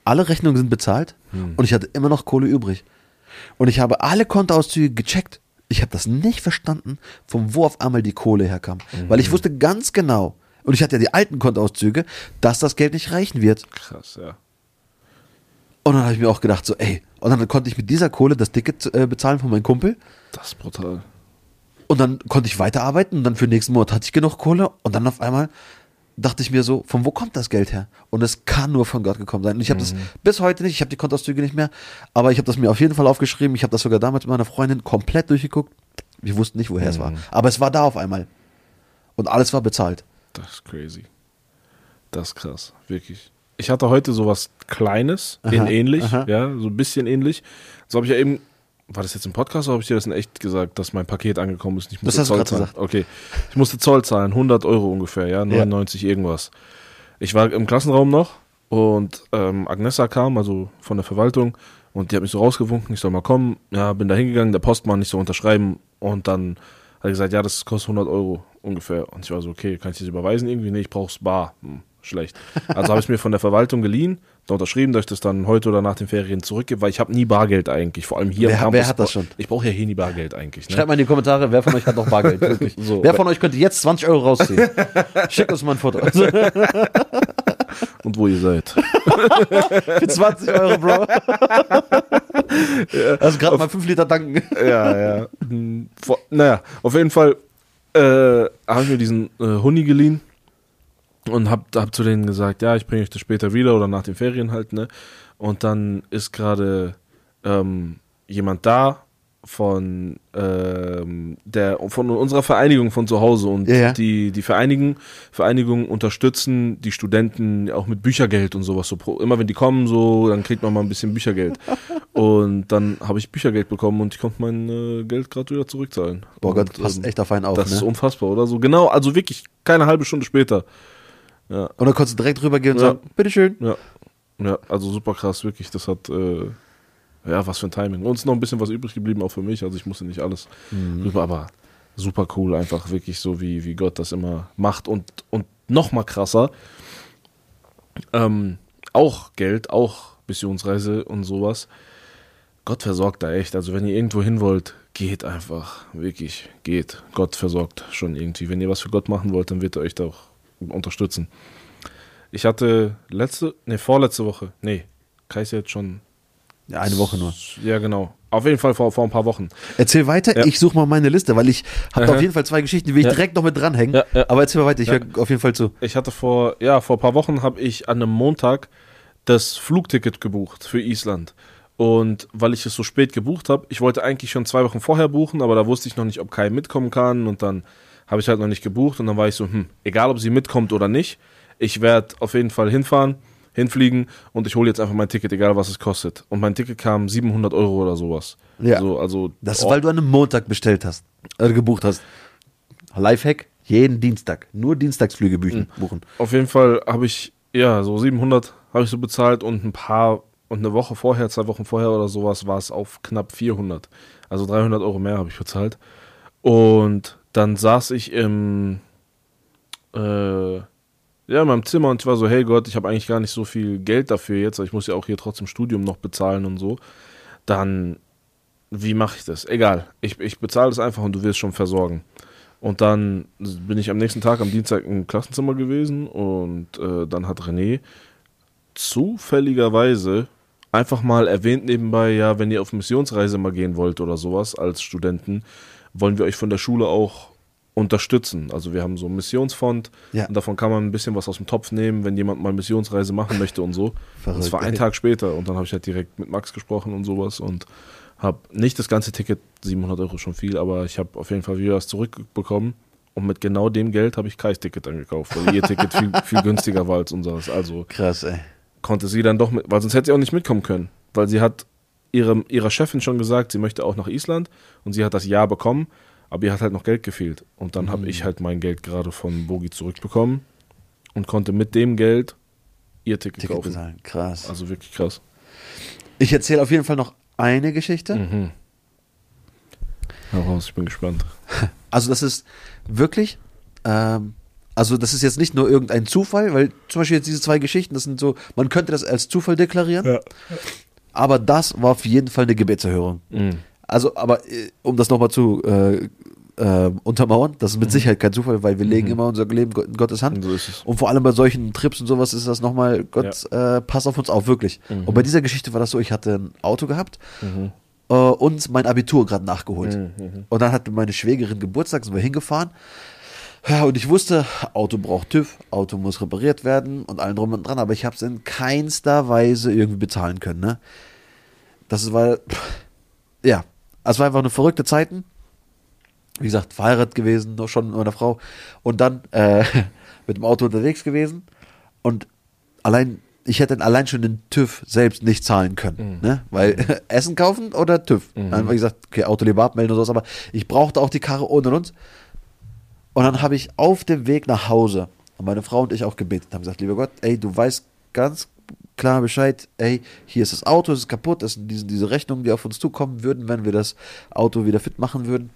alle Rechnungen sind bezahlt und ich hatte immer noch Kohle übrig. Und ich habe alle Kontoauszüge gecheckt. Ich habe das nicht verstanden, von wo auf einmal die Kohle herkam. Weil ich wusste ganz genau, und ich hatte ja die alten Kontoauszüge, dass das Geld nicht reichen wird. Krass, ja. Und dann habe ich mir auch gedacht, so ey, und dann konnte ich mit dieser Kohle das Ticket bezahlen von meinem Kumpel. Das ist brutal. Und dann konnte ich weiterarbeiten und dann für den nächsten Monat hatte ich genug Kohle. Und dann auf einmal dachte ich mir so, von wo kommt das Geld her? Und es kann nur von Gott gekommen sein. Und ich habe das bis heute nicht, ich habe die Kontoauszüge nicht mehr, aber ich habe das mir auf jeden Fall aufgeschrieben. Ich habe das sogar damals mit meiner Freundin komplett durchgeguckt. Wir wussten nicht, woher es war. Aber es war da auf einmal. Und alles war bezahlt. Das ist crazy. Das ist krass, wirklich. Ich hatte heute sowas Kleines, ähnlich, ja, so ein bisschen ähnlich. So habe ich ja eben, war das jetzt im Podcast oder habe ich dir das in echt gesagt, dass mein Paket angekommen ist? Ich musste das hast Zoll du gerade zahlen. gesagt. Okay, ich musste Zoll zahlen, 100 Euro ungefähr, ja, 99 irgendwas. Ich war im Klassenraum noch und Agnessa kam, also von der Verwaltung, und die hat mich so rausgewunken, ich soll mal kommen. Ja, bin da hingegangen, der Postmann nicht so unterschreiben und dann hat er gesagt, ja, das kostet 100 Euro ungefähr. Und ich war so, okay, kann ich das überweisen irgendwie? Nee, ich brauch's bar. Schlecht. Also habe ich es mir von der Verwaltung geliehen, da unterschrieben, dass ich das dann heute oder nach den Ferien zurückgebe, weil ich habe nie Bargeld eigentlich, vor allem hier im Campus. Wer hat das schon? Ich brauche ja hier nie Bargeld eigentlich. Ne? Schreibt mal in die Kommentare, wer von euch hat noch Bargeld, wirklich. So, wer von euch könnte jetzt 20 Euro rausziehen? Schickt uns mal ein Foto. Und wo ihr seid. Für 20 Euro, Bro. Also gerade mal 5 Liter tanken. Ja. Naja, auf jeden Fall habe ich mir diesen Huni geliehen. Und hab zu denen gesagt, ja, ich bringe euch das später wieder oder nach den Ferien halt, ne? Und dann ist gerade jemand da von unserer Vereinigung von zu Hause und die Vereinigung unterstützen die Studenten auch mit Büchergeld und sowas. So immer wenn die kommen, so, dann kriegt man mal ein bisschen Büchergeld. Und dann habe ich Büchergeld bekommen und ich konnte mein Geld gerade wieder zurückzahlen. Boah Gott, passt echt auf einen auf, das ne? ist unfassbar, oder? So genau, also wirklich keine halbe Stunde später. Ja. Und dann konntest du direkt rübergehen und sagen, bitteschön. Ja, also super krass, wirklich. Das hat, was für ein Timing. Und es ist noch ein bisschen was übrig geblieben, auch für mich. Also ich musste nicht alles rüber, aber super cool, einfach wirklich so, wie Gott das immer macht. Und noch mal krasser, auch Geld, auch Missionsreise und sowas. Gott versorgt da echt. Also wenn ihr irgendwo hin wollt, geht einfach, wirklich, geht. Gott versorgt schon irgendwie. Wenn ihr was für Gott machen wollt, dann wird er euch da auch unterstützen. Ich hatte vorletzte Woche, Kai ist jetzt schon... Ja, eine Woche nur. Ja, genau. Auf jeden Fall vor ein paar Wochen. Erzähl weiter, ich suche mal meine Liste, weil ich habe auf jeden Fall 2 Geschichten, die will ich direkt noch mit dranhängen. Aber erzähl mal weiter, ich höre auf jeden Fall zu. Ich hatte vor ein paar Wochen habe ich an einem Montag das Flugticket gebucht für Island. Und weil ich es so spät gebucht habe, ich wollte eigentlich schon 2 Wochen vorher buchen, aber da wusste ich noch nicht, ob Kai mitkommen kann und dann habe ich halt noch nicht gebucht und dann war ich so, egal ob sie mitkommt oder nicht, ich werde auf jeden Fall hinfliegen und ich hole jetzt einfach mein Ticket, egal was es kostet. Und mein Ticket kam 700 Euro oder sowas. Ja, das ist, weil du an einem Montag gebucht hast. Lifehack, jeden Dienstag, nur Dienstagsflüge buchen. Auf jeden Fall habe ich, so 700 habe ich so bezahlt und eine Woche vorher, 2 Wochen vorher oder sowas war es auf knapp 400. Also 300 Euro mehr habe ich bezahlt. Und dann saß ich in meinem Zimmer und ich war so, hey Gott, ich habe eigentlich gar nicht so viel Geld dafür jetzt, ich muss ja auch hier trotzdem Studium noch bezahlen und so. Dann, wie mache ich das? Egal, ich bezahle das einfach und du wirst schon versorgen. Und dann bin ich am nächsten Tag, am Dienstag im Klassenzimmer gewesen und dann hat René zufälligerweise einfach mal erwähnt nebenbei, ja, wenn ihr auf Missionsreise mal gehen wollt oder sowas als Studenten, wollen wir euch von der Schule auch unterstützen. Also wir haben so einen Missionsfonds und davon kann man ein bisschen was aus dem Topf nehmen, wenn jemand mal Missionsreise machen möchte und so. Verrückt, das war ein Tag später und dann habe ich halt direkt mit Max gesprochen und sowas und habe nicht das ganze Ticket, 700 Euro schon viel, aber ich habe auf jeden Fall wieder was zurückbekommen und mit genau dem Geld habe ich Kais Ticket angekauft, weil ihr Ticket viel günstiger war als unseres. Also krass, ey. Konnte sie dann doch mit, weil sonst hätte sie auch nicht mitkommen können, weil sie hat ihrer Chefin schon gesagt, sie möchte auch nach Island und sie hat das Ja bekommen, aber ihr hat halt noch Geld gefehlt und dann habe ich halt mein Geld gerade von Bogi zurückbekommen und konnte mit dem Geld ihr Ticket kaufen. Bezahlen. Krass. Also wirklich krass. Ich erzähle auf jeden Fall noch eine Geschichte. Heraus, ich bin gespannt. Also das ist wirklich Also das ist jetzt nicht nur irgendein Zufall, weil zum Beispiel jetzt diese 2 Geschichten, das sind so, man könnte das als Zufall deklarieren, Ja. aber das war auf jeden Fall eine Gebetserhörung. Also, aber um das nochmal zu untermauern, das ist mit Sicherheit kein Zufall, weil wir legen immer unser Leben in Gottes Hand. So ist es. Und vor allem bei solchen Trips und sowas ist das nochmal, Gott, pass auf uns auf, wirklich. Und bei dieser Geschichte war das so, ich hatte ein Auto gehabt und mein Abitur gerade nachgeholt. Und dann hatte meine Schwägerin Geburtstag, sind wir hingefahren. Ja, und ich wusste, Auto braucht TÜV, Auto muss repariert werden und allen drum und dran, aber ich habe es in keinster Weise irgendwie bezahlen können. Ne? Das war, ja, es war einfach eine verrückte Zeiten. Wie gesagt, verheiratet gewesen, noch schon mit meiner Frau und dann mit dem Auto unterwegs gewesen und ich hätte allein schon den TÜV selbst nicht zahlen können, ne? Weil Essen kaufen oder TÜV. Dann habe ich gesagt, okay, Auto lieber abmelden oder sowas, aber ich brauchte auch die Karre und. Und dann habe ich auf dem Weg nach Hause und meine Frau und ich auch gebetet, haben gesagt, lieber Gott, ey, du weißt ganz klar Bescheid, ey, hier ist das Auto, es ist kaputt, das sind diese Rechnungen, die auf uns zukommen würden, wenn wir das Auto wieder fit machen würden.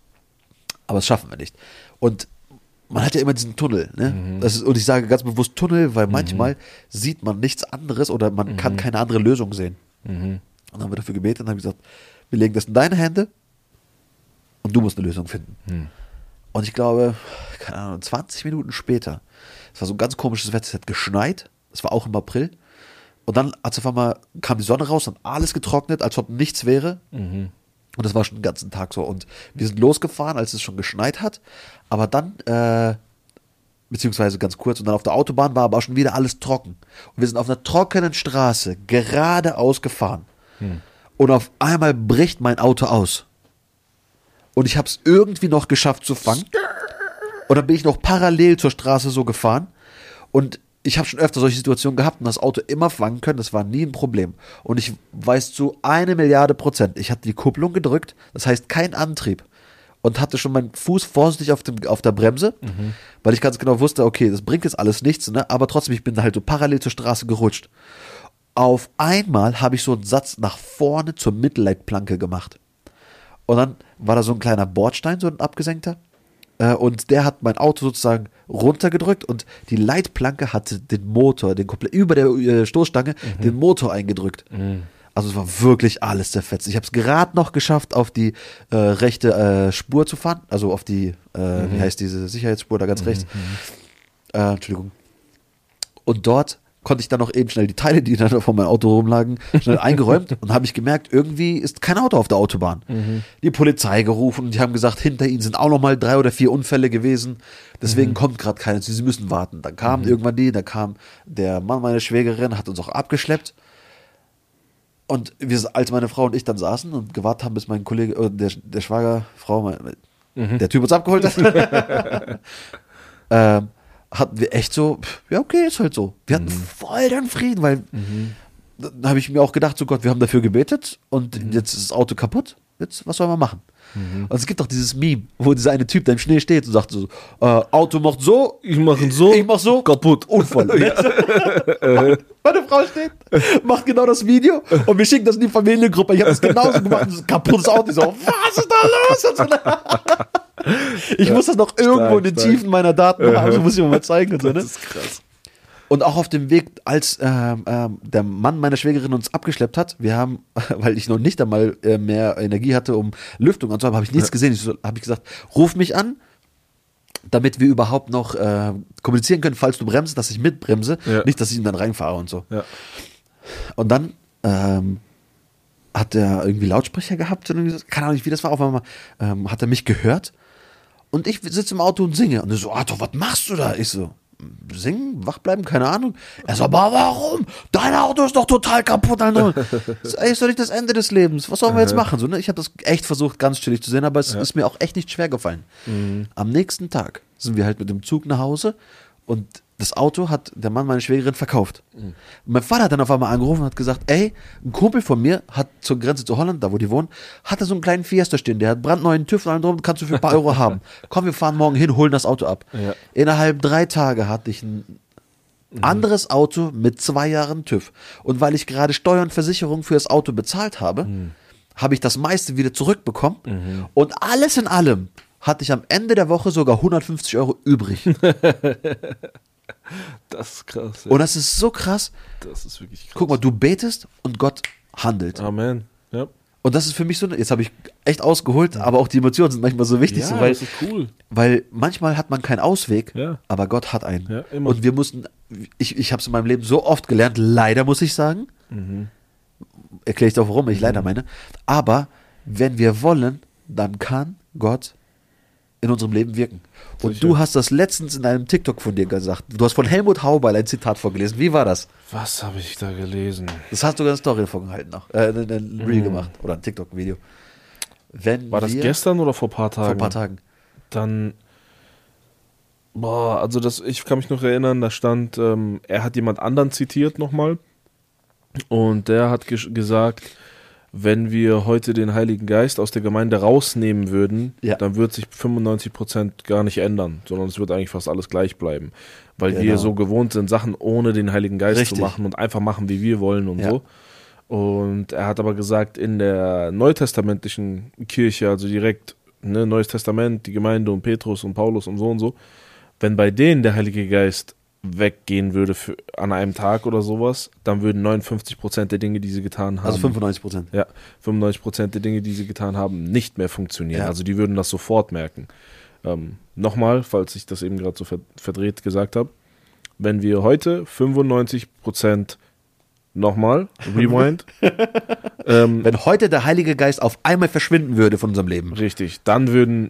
Aber das schaffen wir nicht. Und man hat ja immer diesen Tunnel, ne? Und ich sage ganz bewusst Tunnel, weil manchmal sieht man nichts anderes oder man kann keine andere Lösung sehen. Und dann haben wir dafür gebetet und haben gesagt, wir legen das in deine Hände und du musst eine Lösung finden. Und ich glaube, keine Ahnung, 20 Minuten später, es war so ein ganz komisches Wetter, es hat geschneit, es war auch im April. Und dann auf einmal kam die Sonne raus und alles getrocknet, als ob nichts wäre. Und das war schon den ganzen Tag so. Und wir sind losgefahren, als es schon geschneit hat. Aber dann, beziehungsweise ganz kurz, und dann auf der Autobahn war aber auch schon wieder alles trocken. Und wir sind auf einer trockenen Straße geradeaus gefahren. Und auf einmal bricht mein Auto aus. Und ich habe es irgendwie noch geschafft zu fangen. Und dann bin ich noch parallel zur Straße so gefahren. Und ich habe schon öfter solche Situationen gehabt und das Auto immer fangen können. Das war nie ein Problem. Und ich weiß zu 1.000.000%, ich hatte die Kupplung gedrückt, das heißt kein Antrieb. Und hatte schon meinen Fuß vorsichtig auf der Bremse, weil ich ganz genau wusste, okay, das bringt jetzt alles nichts, ne? Aber trotzdem, ich bin halt so parallel zur Straße gerutscht. Auf einmal habe ich so einen Satz nach vorne zur Mittelleitplanke gemacht. Und dann war da so ein kleiner Bordstein, so ein abgesenkter. Und der hat mein Auto sozusagen runtergedrückt und die Leitplanke hatte den Motor, den komplett über der Stoßstange, den Motor eingedrückt. Also es war wirklich alles zerfetzt. Ich habe es gerade noch geschafft, auf die rechte Spur zu fahren, also auf die, wie heißt diese Sicherheitsspur da ganz rechts. Entschuldigung. Und dort konnte ich dann noch eben schnell die Teile, die dann von meinem Auto rumlagen, schnell eingeräumt und habe ich gemerkt, irgendwie ist kein Auto auf der Autobahn. Die Polizei gerufen und die haben gesagt, hinter ihnen sind auch noch mal 3 oder 4 Unfälle gewesen, deswegen kommt gerade keiner, sie müssen warten. Dann kam irgendwann da kam der Mann meiner Schwägerin, hat uns auch abgeschleppt und als meine Frau und ich dann saßen und gewartet haben, bis mein Kollege, der Schwagerfrau, der Typ uns abgeholt hat, hatten wir echt so, ja okay, ist halt so. Wir hatten voll den Frieden, weil dann habe ich mir auch gedacht, so Gott, wir haben dafür gebetet und jetzt ist das Auto kaputt, jetzt, was sollen wir machen? Und es gibt doch dieses Meme, wo dieser eine Typ da im Schnee steht und sagt so, Auto macht so, Ich mach so, kaputt, Unfall. Meine Frau steht, macht genau das Video und wir schicken das in die Familiengruppe. Ich habe das genauso gemacht, das ist ein kaputtes Auto. Ich so, was ist da los? Ich muss das noch irgendwo in den Tiefen meiner Daten haben, also muss ich mal zeigen. Und so, ne? Das ist krass. Und auch auf dem Weg, als der Mann meiner Schwägerin uns abgeschleppt hat, wir haben, weil ich noch nicht einmal mehr Energie hatte, um Lüftung anzuhaben, habe ich nichts gesehen. Habe ich gesagt, ruf mich an, damit wir überhaupt noch kommunizieren können, falls du bremst, dass ich mitbremse, nicht, dass ich ihn dann reinfahre und so. Ja. Und dann hat er irgendwie Lautsprecher gehabt, und irgendwie, keine Ahnung, wie das war, auf einmal hat er mich gehört und ich sitze im Auto und singe und er so, Arthur, was machst du da? Ich so, singen, wach bleiben, keine Ahnung. Er so, aber warum? Dein Auto ist doch total kaputt. So, ey, ist doch nicht das Ende des Lebens. Was sollen wir jetzt machen? So, ne? Ich habe das echt versucht, ganz chillig zu sehen, aber es ist mir auch echt nicht schwer gefallen. Am nächsten Tag sind wir halt mit dem Zug nach Hause und das Auto hat der Mann meiner Schwägerin verkauft. Und mein Vater hat dann auf einmal angerufen und hat gesagt, ey, ein Kumpel von mir hat zur Grenze zu Holland, da wo die wohnen, hat da so einen kleinen Fiesta stehen, der hat brandneuen TÜV und allem drum, kannst du für ein paar Euro haben. Komm, wir fahren morgen hin, holen das Auto ab. Ja. Innerhalb 3 Tage hatte ich ein anderes Auto mit 2 Jahren TÜV. Und weil ich gerade Steuer und Versicherung für das Auto bezahlt habe, habe ich das meiste wieder zurückbekommen. Und alles in allem hatte ich am Ende der Woche sogar 150 Euro übrig. Das ist krass. Ja. Und das ist so krass. Das ist wirklich krass. Guck mal, du betest und Gott handelt. Amen. Ja. Und das ist für mich so, jetzt habe ich echt ausgeholt, aber auch die Emotionen sind manchmal so wichtig, Ja, so, weil, das ist cool. weil manchmal hat man keinen Ausweg, Ja. aber Gott hat einen. Ja, immer. Und wir mussten, ich habe es in meinem Leben so oft gelernt, leider muss ich sagen, erkläre ich doch, warum ich leider meine, aber wenn wir wollen, dann kann Gott in unserem Leben wirken. Und Sicher. du hast das letztens in einem TikTok von dir gesagt. Du hast von Helmut Haubeil ein Zitat vorgelesen. Wie war das? Was habe ich da gelesen? Das hast du eine Story davon gehalten noch. Ein Reel gemacht. Oder ein TikTok-Video. War das gestern oder vor ein paar Tagen? Vor ein paar Tagen. Dann, also ich kann mich noch erinnern, da stand, er hat jemand anderen zitiert nochmal und der hat gesagt, wenn wir heute den Heiligen Geist aus der Gemeinde rausnehmen würden, Ja. dann wird sich 95% gar nicht ändern, sondern es wird eigentlich fast alles gleich bleiben, weil wir Genau. so gewohnt sind, Sachen ohne den Heiligen Geist Richtig. zu machen und einfach machen, wie wir wollen und Ja. so. Und er hat aber gesagt, in der neutestamentlichen Kirche, also direkt, ne, Neues Testament, die Gemeinde und Petrus und Paulus und so, wenn bei denen der Heilige Geist weggehen würde an einem Tag oder sowas, dann würden 59% der Dinge, die sie getan haben, Also 95%. ja, 95% der Dinge, die sie getan haben, nicht mehr funktionieren. Ja. Also die würden das sofort merken. Nochmal, falls ich das eben gerade so verdreht gesagt habe, wenn wir heute 95% nochmal, Rewind, Wenn heute der Heilige Geist auf einmal verschwinden würde von unserem Leben. richtig, dann würden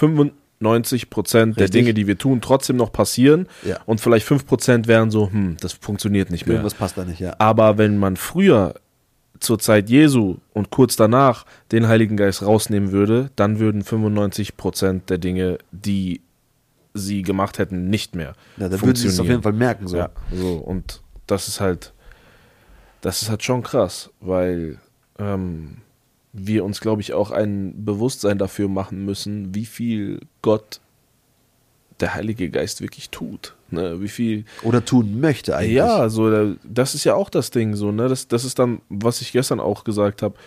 95% der Richtig. Dinge, die wir tun, trotzdem noch passieren Ja. und vielleicht 5% wären so, das funktioniert nicht mehr. Irgendwas passt da nicht, ja. Aber wenn man früher zur Zeit Jesu und kurz danach den Heiligen Geist rausnehmen würde, dann würden 95% der Dinge, die sie gemacht hätten, nicht mehr Ja, dann würden sie es auf jeden funktionieren. Fall merken. So. Ja, so. Und das ist halt schon krass, weil wir uns, glaube ich, auch ein Bewusstsein dafür machen müssen, wie viel Gott, der Heilige Geist, wirklich tut. Ne? Wie viel Oder tun möchte eigentlich. ja, so, das ist ja auch das Ding, so, ne? Das ist dann, was ich gestern auch gesagt habe.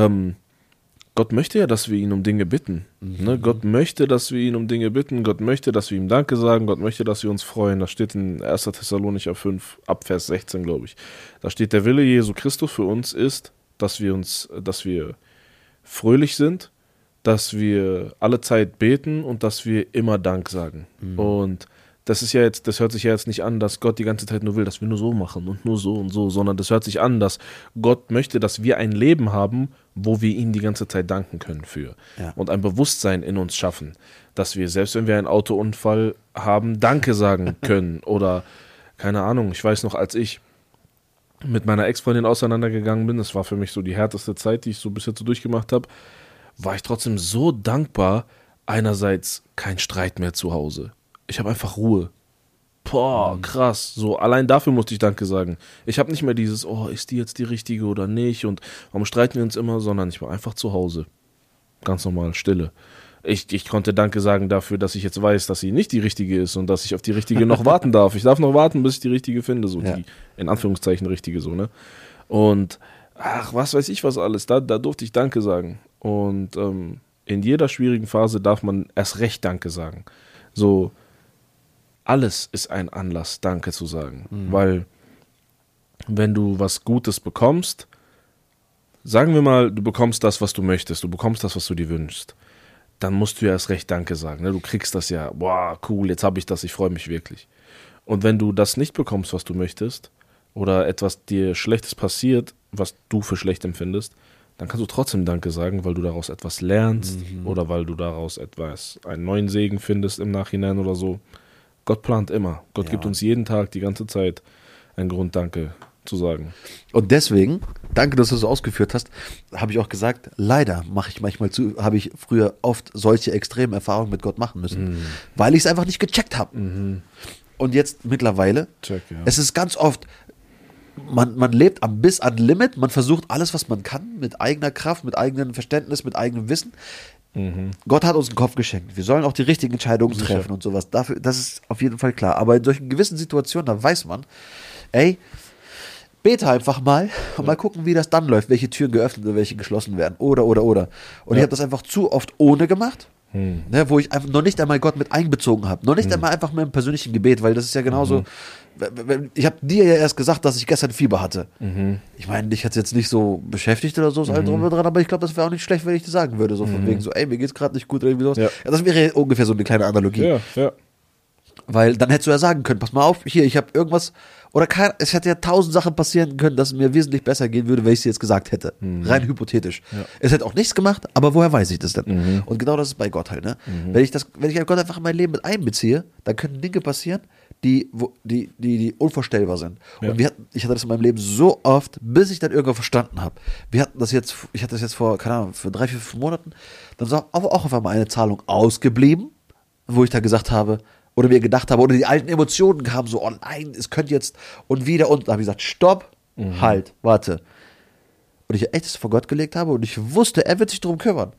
Gott möchte ja, dass wir ihn um Dinge bitten. Ne? Gott möchte, dass wir ihn um Dinge bitten. Gott möchte, dass wir ihm Danke sagen. Gott möchte, dass wir uns freuen. Das steht in 1. Thessalonicher 5, ab Vers 16, glaube ich. Da steht, der Wille Jesu Christus für uns ist, dass wir fröhlich sind, dass wir alle Zeit beten und dass wir immer Dank sagen. Und das hört sich ja jetzt nicht an, dass Gott die ganze Zeit nur will, dass wir nur so machen und nur so und so, sondern das hört sich an, dass Gott möchte, dass wir ein Leben haben, wo wir ihm die ganze Zeit danken können für. Ja. Und ein Bewusstsein in uns schaffen, dass wir, selbst wenn wir einen Autounfall haben, Danke sagen können. Oder, keine Ahnung, ich weiß noch, als ich mit meiner Ex-Freundin auseinandergegangen bin, das war für mich so die härteste Zeit, die ich so bis jetzt so durchgemacht habe, war ich trotzdem so dankbar, einerseits kein Streit mehr zu Hause. Ich habe einfach Ruhe. Boah, krass. So, allein dafür musste ich Danke sagen. Ich habe nicht mehr dieses, oh, ist die jetzt die richtige oder nicht und warum streiten wir uns immer, sondern ich war einfach zu Hause. Ganz normal, Stille. Ich konnte Danke sagen dafür, dass ich jetzt weiß, dass sie nicht die richtige ist und dass ich auf die richtige noch warten darf. Ich darf noch warten, bis ich die richtige finde, so Ja. die, in Anführungszeichen, richtige, so, ne? Und, was weiß ich was alles, da durfte ich Danke sagen. Und in jeder schwierigen Phase darf man erst recht Danke sagen. So, alles ist ein Anlass, Danke zu sagen. Weil, wenn du was Gutes bekommst, sagen wir mal, du bekommst das, was du möchtest, du bekommst das, was du dir wünschst, dann musst du ja erst recht Danke sagen. Ne? Du kriegst das ja, boah, cool, jetzt habe ich das, ich freue mich wirklich. Und wenn du das nicht bekommst, was du möchtest, oder etwas dir Schlechtes passiert, was du für schlecht empfindest, dann kannst du trotzdem Danke sagen, weil du daraus etwas lernst oder weil du daraus einen neuen Segen findest im Nachhinein oder so. Gott plant immer. Gott gibt uns jeden Tag, die ganze Zeit, einen Grund, Danke zu sagen. Und deswegen, danke, dass du es so ausgeführt hast, habe ich auch gesagt, leider habe ich früher oft solche extremen Erfahrungen mit Gott machen müssen, weil ich es einfach nicht gecheckt habe. Und jetzt mittlerweile, Check, ja. es ist ganz oft, man lebt bis an Limit, man versucht alles, was man kann, mit eigener Kraft, mit eigenem Verständnis, mit eigenem Wissen. Gott hat uns einen Kopf geschenkt. Wir sollen auch die richtigen Entscheidungen treffen und sowas. Dafür, das ist auf jeden Fall klar. Aber in solchen gewissen Situationen, da weiß man, ey, bete einfach mal und mal gucken, wie das dann läuft, welche Türen geöffnet oder welche geschlossen werden. Oder. Und ich habe das einfach zu oft ohne gemacht. Ne, wo ich einfach noch nicht einmal Gott mit einbezogen habe. Noch nicht einmal einfach mit einem persönlichen Gebet, weil das ist ja genauso. Ich habe dir ja erst gesagt, dass ich gestern Fieber hatte. Ich meine, dich hat es jetzt nicht so beschäftigt oder so, ist drum und dran, aber ich glaube, das wäre auch nicht schlecht, wenn ich das sagen würde. So von wegen so, ey, mir geht's gerade nicht gut oder irgendwie sowas. Ja, das wäre ungefähr so eine kleine Analogie. Ja. Weil dann hättest du ja sagen können, pass mal auf, hier, ich habe irgendwas, oder es hätte ja 1000 Sachen passieren können, dass es mir wesentlich besser gehen würde, wenn ich es jetzt gesagt hätte. Rein hypothetisch. Ja. Es hätte auch nichts gemacht, aber woher weiß ich das denn? Und genau das ist bei Gott halt, ne? Wenn ich Gott einfach in mein Leben mit einbeziehe, dann können Dinge passieren, die unvorstellbar sind. Ja. Und ich hatte das in meinem Leben so oft, bis ich dann irgendwann verstanden habe. Ich hatte das jetzt vor, keine Ahnung, für 3, 4, 5 Monaten, dann ist auch auf einmal eine Zahlung ausgeblieben, wo ich dann gesagt habe, oder mir gedacht habe, oder die alten Emotionen kamen so, oh nein, es könnte jetzt und wieder und da habe ich gesagt, stopp, halt, warte. Und ich echt das vor Gott gelegt habe und ich wusste, er wird sich darum kümmern.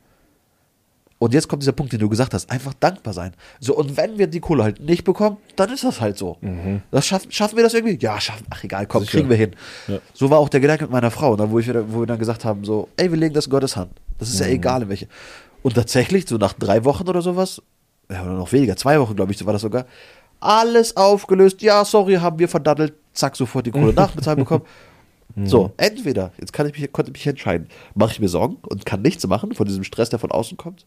Und jetzt kommt dieser Punkt, den du gesagt hast, einfach dankbar sein. So, und wenn wir die Kohle halt nicht bekommen, dann ist das halt so. Das schaffen wir das irgendwie? Ja, ach egal, komm, sicher. Kriegen wir hin. Ja. So war auch der Gedanke mit meiner Frau, ne, wo wir dann gesagt haben, so, ey, wir legen das in Gottes Hand. Das ist ja egal, in welche. Und tatsächlich, so nach 3 Wochen oder sowas, ja, oder noch weniger, 2 Wochen, glaube ich, war das sogar, alles aufgelöst, ja, sorry, haben wir verdattelt, zack, sofort die Kohle nachbezahlt bekommen. So, entweder, jetzt konnte ich mich entscheiden, mache ich mir Sorgen und kann nichts machen von diesem Stress, der von außen kommt,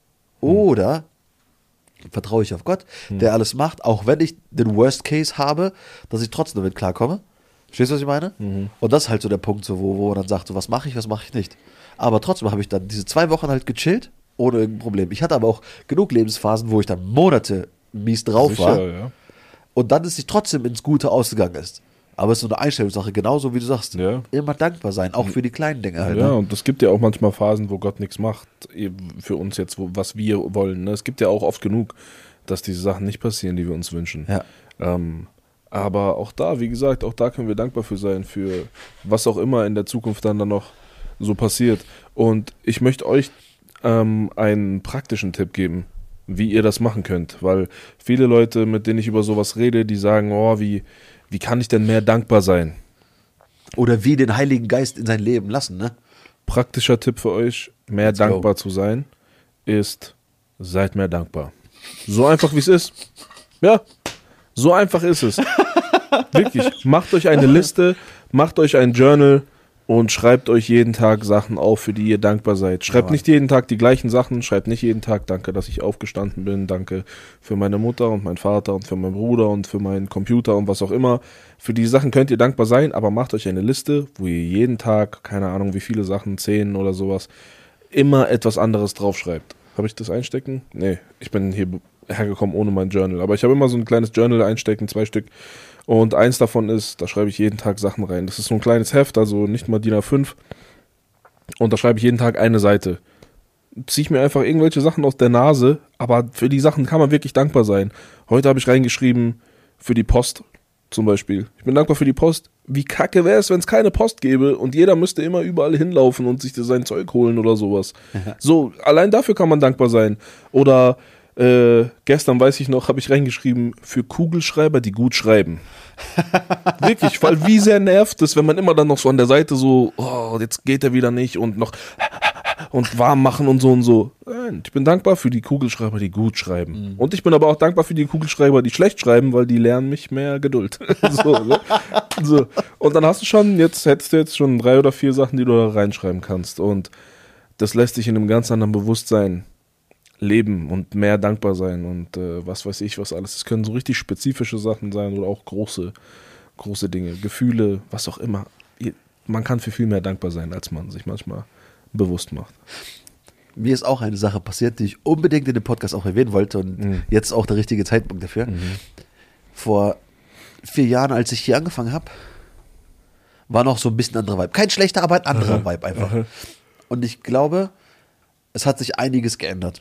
oder vertraue ich auf Gott, der alles macht, auch wenn ich den Worst Case habe, dass ich trotzdem damit klarkomme. Verstehst du, was ich meine? Und das ist halt so der Punkt, so, wo man dann sagt, so, was mache ich nicht. Aber trotzdem habe ich dann diese 2 Wochen halt gechillt, ohne irgendein Problem. Ich hatte aber auch genug Lebensphasen, wo ich dann Monate mies drauf war. Ja. Und dann ist es trotzdem ins Gute ausgegangen ist. Aber es ist so eine Einstellungssache, genauso wie du sagst. Ja. Immer dankbar sein, auch für die kleinen Dinge halt. Ja, ne? Und es gibt ja auch manchmal Phasen, wo Gott nichts macht, für uns jetzt, was wir wollen. Ne? Es gibt ja auch oft genug, dass diese Sachen nicht passieren, die wir uns wünschen. Ja. Aber auch da, wie gesagt, auch da können wir dankbar für sein, für was auch immer in der Zukunft dann noch so passiert. Und ich möchte euch einen praktischen Tipp geben, wie ihr das machen könnt, weil viele Leute, mit denen ich über sowas rede, die sagen, oh, wie kann ich denn mehr dankbar sein? Oder wie den Heiligen Geist in sein Leben lassen, ne? Praktischer Tipp für euch, mehr dankbar zu sein, ist, seid mehr dankbar. So einfach, wie es ist. Ja, so einfach ist es. Wirklich, macht euch eine Liste, macht euch ein Journal, und schreibt euch jeden Tag Sachen auf, für die ihr dankbar seid. Schreibt nicht jeden Tag die gleichen Sachen, schreibt nicht jeden Tag, danke, dass ich aufgestanden bin, danke für meine Mutter und meinen Vater und für meinen Bruder und für meinen Computer und was auch immer. Für die Sachen könnt ihr dankbar sein, aber macht euch eine Liste, wo ihr jeden Tag, keine Ahnung wie viele Sachen, 10 oder sowas, immer etwas anderes draufschreibt. Habe ich das einstecken? Nee, ich bin hier hergekommen ohne mein Journal. Aber ich habe immer so ein kleines Journal einstecken, 2 Stück. Und eins davon ist, da schreibe ich jeden Tag Sachen rein. Das ist so ein kleines Heft, also nicht mal DIN A5. Und da schreibe ich jeden Tag eine Seite. Ziehe ich mir einfach irgendwelche Sachen aus der Nase, aber für die Sachen kann man wirklich dankbar sein. Heute habe ich reingeschrieben, für die Post zum Beispiel. Ich bin dankbar für die Post. Wie kacke wäre es, wenn es keine Post gäbe und jeder müsste immer überall hinlaufen und sich sein Zeug holen oder sowas. So, allein dafür kann man dankbar sein. Oder gestern, weiß ich noch, habe ich reingeschrieben, für Kugelschreiber, die gut schreiben. Wirklich, weil wie sehr nervt es, wenn man immer dann noch so an der Seite so, oh, jetzt geht er wieder nicht und noch und warm machen und so und so. Nein, ich bin dankbar für die Kugelschreiber, die gut schreiben. Und ich bin aber auch dankbar für die Kugelschreiber, die schlecht schreiben, weil die lernen mich mehr Geduld. So, ne? So. Und dann hättest du jetzt schon 3 oder 4 Sachen, die du da reinschreiben kannst. Und das lässt dich in einem ganz anderen Bewusstsein leben und mehr dankbar sein und was weiß ich, was alles. Es können so richtig spezifische Sachen sein oder auch große Dinge, Gefühle, was auch immer. Man kann für viel mehr dankbar sein, als man sich manchmal bewusst macht. Mir ist auch eine Sache passiert, die ich unbedingt in dem Podcast auch erwähnen wollte und jetzt auch der richtige Zeitpunkt dafür. Vor 4 Jahren, als ich hier angefangen habe, war noch so ein bisschen anderer Vibe. Kein schlechter, aber ein anderer Vibe einfach. Und ich glaube, es hat sich einiges geändert.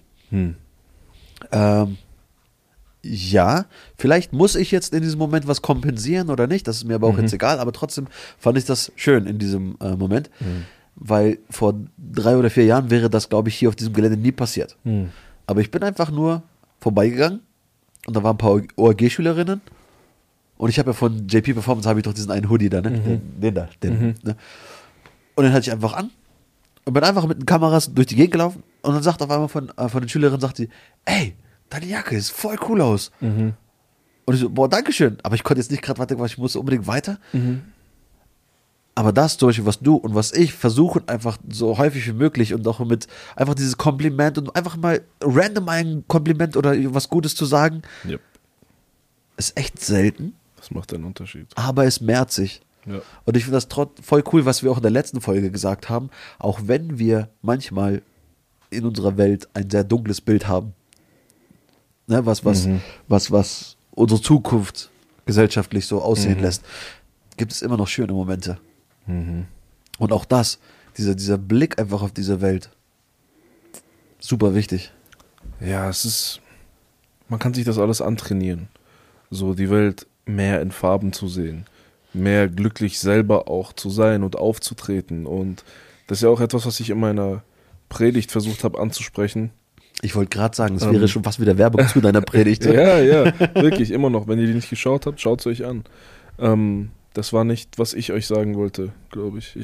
Ja, vielleicht muss ich jetzt in diesem Moment was kompensieren oder nicht, das ist mir aber auch jetzt egal, aber trotzdem fand ich das schön in diesem Moment, weil vor 3 oder 4 Jahren wäre das, glaube ich, hier auf diesem Gelände nie passiert. Aber ich bin einfach nur vorbeigegangen und da waren ein paar ORG-Schülerinnen und ich habe ja von JP Performance habe ich doch diesen einen Hoodie da, ne? Den ne? Und den hatte ich einfach an und bin einfach mit den Kameras durch die Gegend gelaufen, Und dann sagt auf einmal von den Schülerinnen, sagt sie, ey, deine Jacke ist voll cool aus. Und ich so, boah, dankeschön. Aber ich konnte jetzt nicht gerade weiter, weil ich musste unbedingt weiter. Aber das zum Beispiel, was du und was ich versuchen, einfach so häufig wie möglich und auch mit einfach dieses Kompliment und einfach mal random ein Kompliment oder was Gutes zu sagen, ist echt selten. Das macht einen Unterschied. Aber es mehrt sich. Ja. Und ich finde das voll cool, was wir auch in der letzten Folge gesagt haben, auch wenn wir manchmal in unserer Welt ein sehr dunkles Bild haben. Ne, was unsere Zukunft gesellschaftlich so aussehen lässt, gibt es immer noch schöne Momente. Und auch das, dieser Blick einfach auf diese Welt, super wichtig. Ja, man kann sich das alles antrainieren. So die Welt mehr in Farben zu sehen, mehr glücklich selber auch zu sein und aufzutreten. Und das ist ja auch etwas, was ich in meiner Predigt versucht habe anzusprechen. Ich wollte gerade sagen, es wäre schon fast wieder Werbung zu deiner Predigt. Ja, wirklich, immer noch. Wenn ihr die nicht geschaut habt, schaut es euch an. Das war nicht, was ich euch sagen wollte, glaube ich.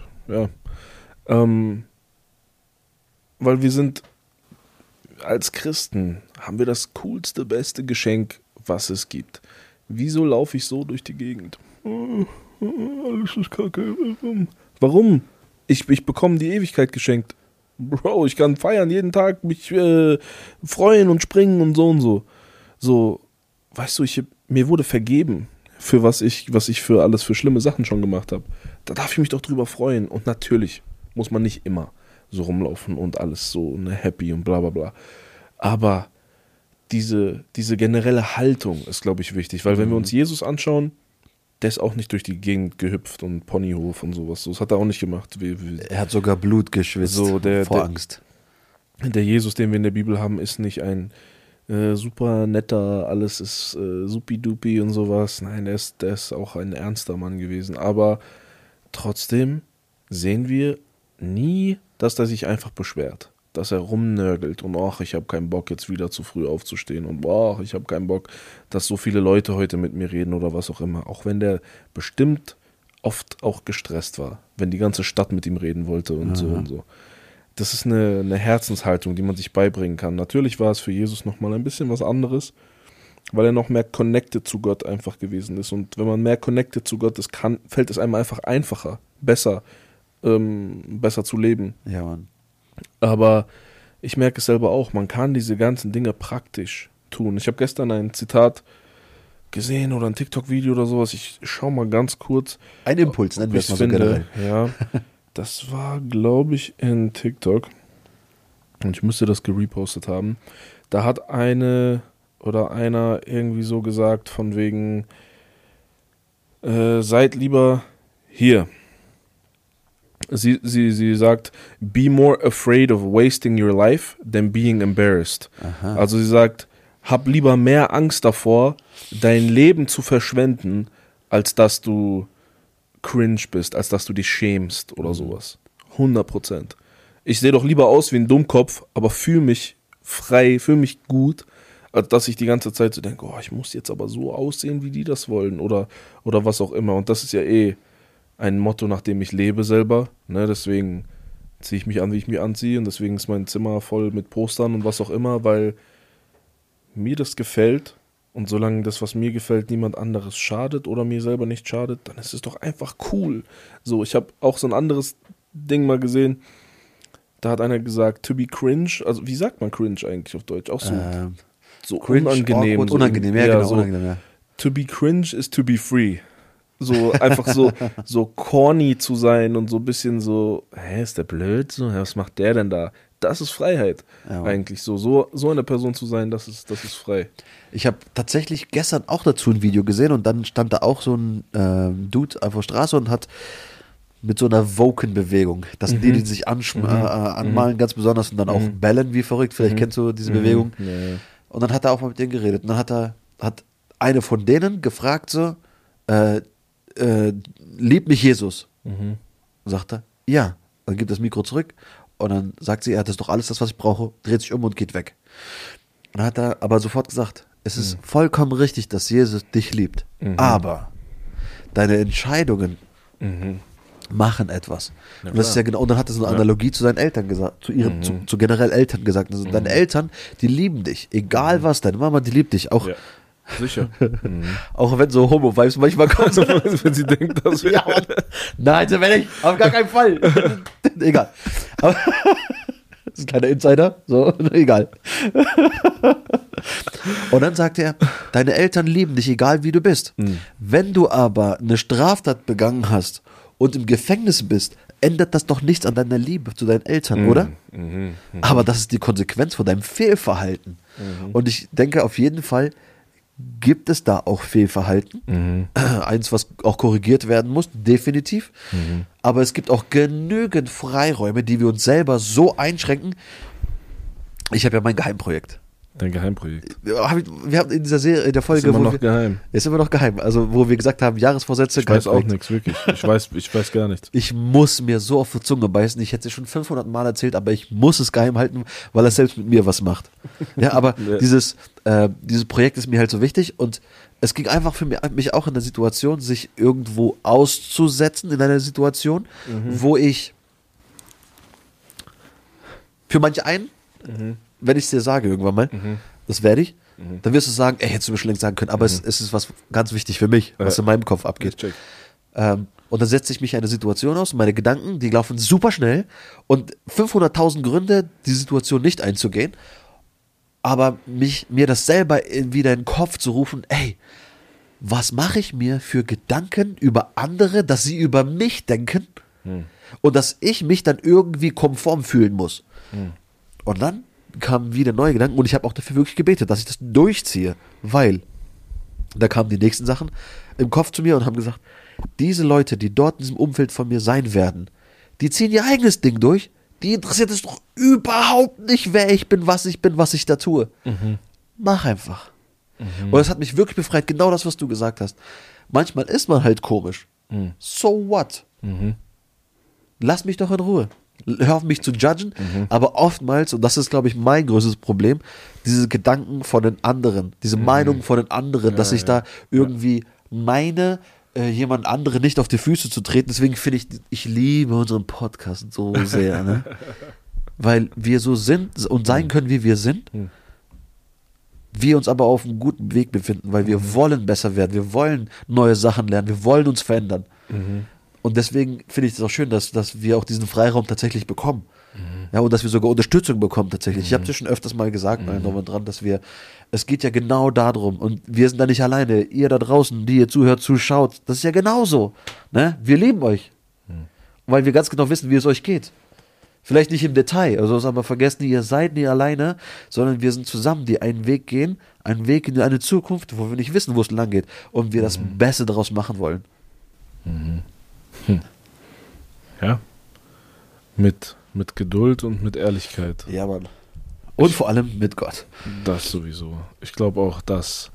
Weil wir sind als Christen, haben wir das coolste, beste Geschenk, was es gibt. Wieso laufe ich so durch die Gegend? Alles ist kacke. Warum? Ich bekomme die Ewigkeit geschenkt. Bro, ich kann feiern jeden Tag, mich freuen und springen und so und so. So, weißt du, mir wurde vergeben für was ich für alles für schlimme Sachen schon gemacht habe. Da darf ich mich doch drüber freuen. Und natürlich muss man nicht immer so rumlaufen und alles so happy und bla bla bla. Aber diese generelle Haltung ist, glaube ich, wichtig. Weil wenn wir uns Jesus anschauen, der ist auch nicht durch die Gegend gehüpft und Ponyhof und sowas. Das hat er auch nicht gemacht. Er hat sogar Blut geschwitzt vor Angst. Der Jesus, den wir in der Bibel haben, ist nicht ein super netter, alles ist supi-dupi und sowas. Nein, der ist auch ein ernster Mann gewesen. Aber trotzdem sehen wir nie, dass er sich einfach beschwert. Dass er rumnörgelt und ich habe keinen Bock, jetzt wieder zu früh aufzustehen und ich habe keinen Bock, dass so viele Leute heute mit mir reden oder was auch immer. Auch wenn der bestimmt oft auch gestresst war, wenn die ganze Stadt mit ihm reden wollte und so und so. Das ist eine Herzenshaltung, die man sich beibringen kann. Natürlich war es für Jesus nochmal ein bisschen was anderes, weil er noch mehr connected zu Gott einfach gewesen ist. Und wenn man mehr connected zu Gott ist, fällt es einem einfach einfacher, besser zu leben. Ja, Mann. Aber ich merke es selber auch, man kann diese ganzen Dinge praktisch tun. Ich habe gestern ein Zitat gesehen oder ein TikTok-Video oder sowas. Ich schaue mal ganz kurz. Ein Impuls, nennen wir es mal so generell. Ja, das war, glaube ich, in TikTok. Und ich müsste das gerepostet haben. Da hat einer irgendwie so gesagt, von wegen, seid lieber hier. Sie sagt, be more afraid of wasting your life than being embarrassed. Aha. Also sie sagt, hab lieber mehr Angst davor, dein Leben zu verschwenden, als dass du cringe bist, als dass du dich schämst oder sowas. 100%. Ich sehe doch lieber aus wie ein Dummkopf, aber fühle mich frei, fühle mich gut, als dass ich die ganze Zeit so denke, ich muss jetzt aber so aussehen, wie die das wollen oder was auch immer. Und das ist ja ein Motto, nach dem ich lebe selber. Ne? Deswegen ziehe ich mich an, wie ich mich anziehe. Und deswegen ist mein Zimmer voll mit Postern und was auch immer, weil mir das gefällt. Und solange das, was mir gefällt, niemand anderes schadet oder mir selber nicht schadet, dann ist es doch einfach cool. So, ich habe auch so ein anderes Ding mal gesehen. Da hat einer gesagt, to be cringe. Also, wie sagt man cringe eigentlich auf Deutsch? Auch so cringe, unangenehm. Awkward, unangenehm, ja, genau, so, unangenehm, ja. To be cringe is to be free. So einfach so corny zu sein und so ein bisschen so, ist der blöd? So, was macht der denn da? Das ist Freiheit eigentlich. So eine Person zu sein, das ist frei. Ich habe tatsächlich gestern auch dazu ein Video gesehen und dann stand da auch so ein Dude auf der Straße und hat mit so einer Woken-Bewegung, das sind die sich anmalen ganz besonders und dann auch bellen wie verrückt, vielleicht kennst du diese Bewegung. Ja. Und dann hat er auch mal mit denen geredet und dann hat eine von denen gefragt so, liebt mich Jesus? Sagt er, ja. Dann gibt das Mikro zurück und dann sagt sie, das ist doch alles das, was ich brauche, dreht sich um und geht weg. Und dann hat er aber sofort gesagt, es ist vollkommen richtig, dass Jesus dich liebt, aber deine Entscheidungen machen etwas. Ja, und das ist ja genau, und dann hat er so eine Analogie zu seinen Eltern gesagt, zu ihren, zu generell Eltern gesagt. Also deine Eltern, die lieben dich, egal was, deine Mama, die liebt dich, auch, sicher. auch wenn so Homo-Vibes manchmal kommen. Wenn sie denkt, das wäre. Ja, nein, so werde ich, auf gar keinen Fall. Egal. Aber, das ist ein kleiner Insider, so, egal. Und dann sagt er, deine Eltern lieben dich, egal wie du bist. Wenn du aber eine Straftat begangen hast und im Gefängnis bist, ändert das doch nichts an deiner Liebe zu deinen Eltern, oder? Aber das ist die Konsequenz von deinem Fehlverhalten. Und ich denke auf jeden Fall, gibt es da auch Fehlverhalten. Eins, was auch korrigiert werden muss, definitiv. Aber es gibt auch genügend Freiräume, die wir uns selber so einschränken. Ich habe ja mein Geheimprojekt. Dein Geheimprojekt. Wir haben in dieser Serie, in der Folge. Ist immer noch geheim. Ist immer noch geheim. Also, wo wir gesagt haben, Jahresvorsätze. Ich weiß auch nichts, wirklich. Ich weiß gar nichts. Ich muss mir so auf die Zunge beißen. Ich hätte es schon 500 Mal erzählt, aber ich muss es geheim halten, weil er selbst mit mir was macht. Ja, aber dieses Projekt ist mir halt so wichtig und es ging einfach für mich auch in der Situation, sich irgendwo auszusetzen in einer Situation, wo ich für manche einen, wenn ich es dir sage irgendwann mal, das werde ich, dann wirst du sagen, ey, hättest du mir schon längst sagen können, aber es ist was ganz wichtig für mich, was in meinem Kopf abgeht. Und dann setze ich mich eine Situation aus, meine Gedanken, die laufen super schnell und 500.000 Gründe, die Situation nicht einzugehen, aber mir das selber wieder in den Kopf zu rufen, ey, was mache ich mir für Gedanken über andere, dass sie über mich denken und dass ich mich dann irgendwie konform fühlen muss. Und dann kamen wieder neue Gedanken und ich habe auch dafür wirklich gebetet, dass ich das durchziehe, weil da kamen die nächsten Sachen im Kopf zu mir und haben gesagt, diese Leute, die dort in diesem Umfeld von mir sein werden, die ziehen ihr eigenes Ding durch, die interessiert es doch überhaupt nicht, wer ich bin, was ich da tue. Mach einfach. Und das hat mich wirklich befreit, genau das, was du gesagt hast. Manchmal ist man halt komisch. So what? Lass mich doch in Ruhe. Hör auf mich zu judgen, aber oftmals, und das ist, glaube ich, mein größtes Problem, diese Gedanken von den anderen, diese Meinung von den anderen, dass ich da irgendwie meine, jemand anderen nicht auf die Füße zu treten. Deswegen finde ich liebe unseren Podcast so sehr, ne? Weil wir so sind und sein können, wie wir sind, wir uns aber auf einem guten Weg befinden, weil wir wollen besser werden, wir wollen neue Sachen lernen, wir wollen uns verändern. Und deswegen finde ich es auch schön, dass wir auch diesen Freiraum tatsächlich bekommen. Ja, und dass wir sogar Unterstützung bekommen tatsächlich. Ich habe dir schon öfters mal gesagt, nochmal dran, dass es geht ja genau darum, und wir sind da nicht alleine, ihr da draußen, die ihr zuhört, zuschaut, das ist ja genauso. Ne? Wir lieben euch. Weil wir ganz genau wissen, wie es euch geht. Vielleicht nicht im Detail, also aber vergessen, ihr seid nie alleine, sondern wir sind zusammen, die einen Weg gehen, einen Weg in eine Zukunft, wo wir nicht wissen, wo es lang geht und wir das Beste daraus machen wollen. Ja. Mit Geduld und mit Ehrlichkeit. Ja, Mann. Und vor allem mit Gott. Das sowieso. Ich glaube auch, dass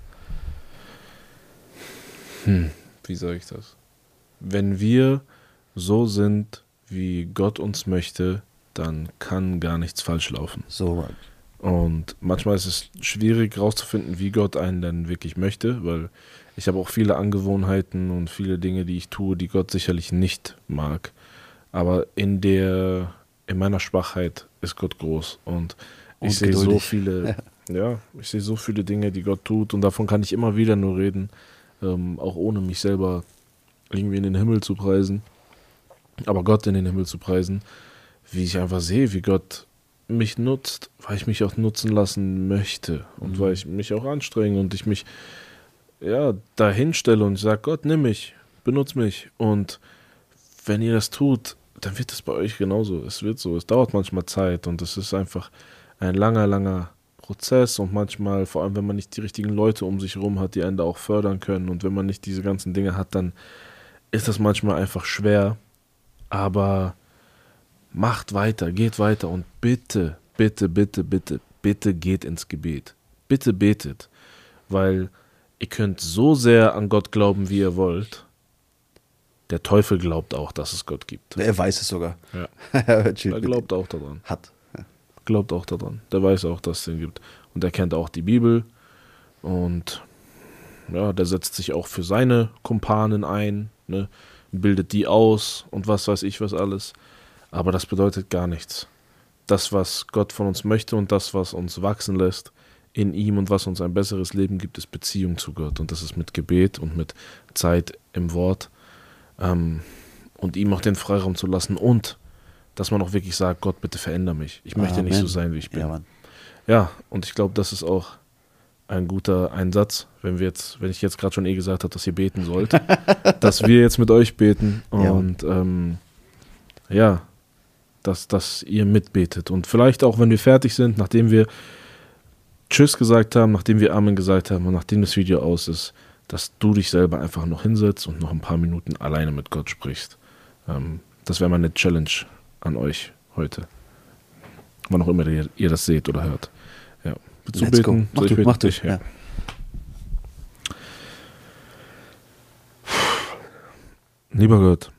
wie sage ich das? Wenn wir so sind, wie Gott uns möchte, dann kann gar nichts falsch laufen. So, Mann. Und manchmal ist es schwierig rauszufinden, wie Gott einen denn wirklich möchte, weil ich habe auch viele Angewohnheiten und viele Dinge, die ich tue, die Gott sicherlich nicht mag. Aber in meiner Schwachheit ist Gott groß und ich sehe so viele, ich sehe so viele Dinge, die Gott tut, und davon kann ich immer wieder nur reden, auch ohne mich selber irgendwie in den Himmel zu preisen, aber Gott in den Himmel zu preisen, wie ich einfach sehe, wie Gott mich nutzt, weil ich mich auch nutzen lassen möchte und weil ich mich auch anstrenge und ich mich dahin stelle und sage, Gott, nimm mich, benutz mich, und wenn ihr das tut, dann wird es bei euch genauso. Es wird so. Es dauert manchmal Zeit und es ist einfach ein langer, langer Prozess, und manchmal, vor allem wenn man nicht die richtigen Leute um sich herum hat, die einen da auch fördern können, und wenn man nicht diese ganzen Dinge hat, dann ist das manchmal einfach schwer, aber macht weiter, geht weiter und bitte, bitte, bitte, bitte, bitte geht ins Gebet. Bitte betet, weil ihr könnt so sehr an Gott glauben, wie ihr wollt. Der Teufel glaubt auch, dass es Gott gibt. Er weiß es sogar. Ja. Er glaubt auch daran. Glaubt auch daran. Der weiß auch, dass es den gibt. Und er kennt auch die Bibel. Und ja, der setzt sich auch für seine Kumpanen ein. Ne? bildet die aus und was weiß ich was alles. Aber das bedeutet gar nichts. Das, was Gott von uns möchte und das, was uns wachsen lässt in ihm und was uns ein besseres Leben gibt, ist Beziehung zu Gott. Und das ist mit Gebet und mit Zeit im Wort und ihm auch den Freiraum zu lassen und dass man auch wirklich sagt, Gott, bitte verändere mich. Ich möchte nicht so sein, wie ich bin. Ja, Mann. Ja, und ich glaube, das ist auch ein guter Einsatz, wenn ich jetzt gerade schon gesagt habe, dass ihr beten sollt, dass wir jetzt mit euch beten und dass ihr mitbetet. Und vielleicht auch, wenn wir fertig sind, nachdem wir Tschüss gesagt haben, nachdem wir Amen gesagt haben und nachdem das Video aus ist, dass du dich selber einfach noch hinsetzt und noch ein paar Minuten alleine mit Gott sprichst. Das wäre meine Challenge an euch heute. Wann auch immer ihr das seht oder hört. Ja. Willst du beten? Mach du. Ja. Lieber Gott,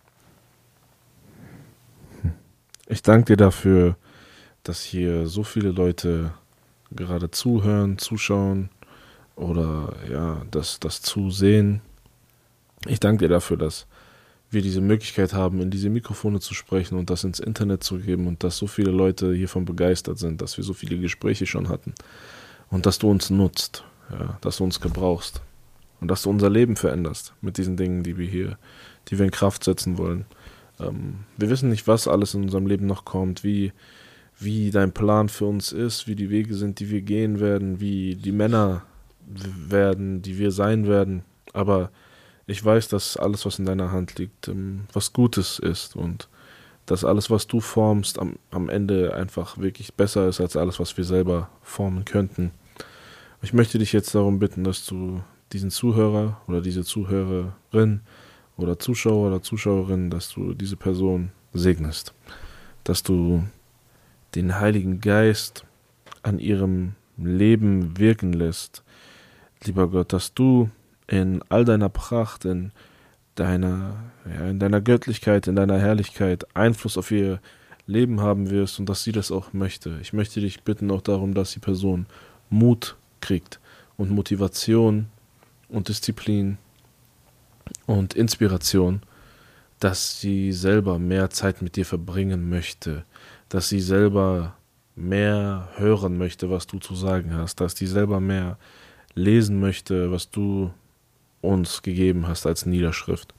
ich danke dir dafür, dass hier so viele Leute gerade zuhören, zuschauen oder ja, das zusehen. Ich danke dir dafür, dass wir diese Möglichkeit haben, in diese Mikrofone zu sprechen und das ins Internet zu geben und dass so viele Leute hiervon begeistert sind, dass wir so viele Gespräche schon hatten und dass du uns nutzt, ja, dass du uns gebrauchst und dass du unser Leben veränderst mit diesen Dingen, die wir in Kraft setzen wollen. Wir wissen nicht, was alles in unserem Leben noch kommt, wie dein Plan für uns ist, wie die Wege sind, die wir gehen werden, wie die Männer werden, die wir sein werden, aber ich weiß, dass alles, was in deiner Hand liegt, was Gutes ist und dass alles, was du formst, am Ende einfach wirklich besser ist als alles, was wir selber formen könnten. Ich möchte dich jetzt darum bitten, dass du diesen Zuhörer oder diese Zuhörerin oder Zuschauer oder Zuschauerin, dass du diese Person segnest, dass du den Heiligen Geist an ihrem Leben wirken lässt. Lieber Gott, dass du in all deiner Pracht, in deiner Göttlichkeit, in deiner Herrlichkeit Einfluss auf ihr Leben haben wirst und dass sie das auch möchte. Ich möchte dich bitten auch darum, dass die Person Mut kriegt und Motivation und Disziplin und Inspiration, dass sie selber mehr Zeit mit dir verbringen möchte, dass sie selber mehr hören möchte, was du zu sagen hast, dass sie selber mehr lesen möchte, was du uns gegeben hast als Niederschrift.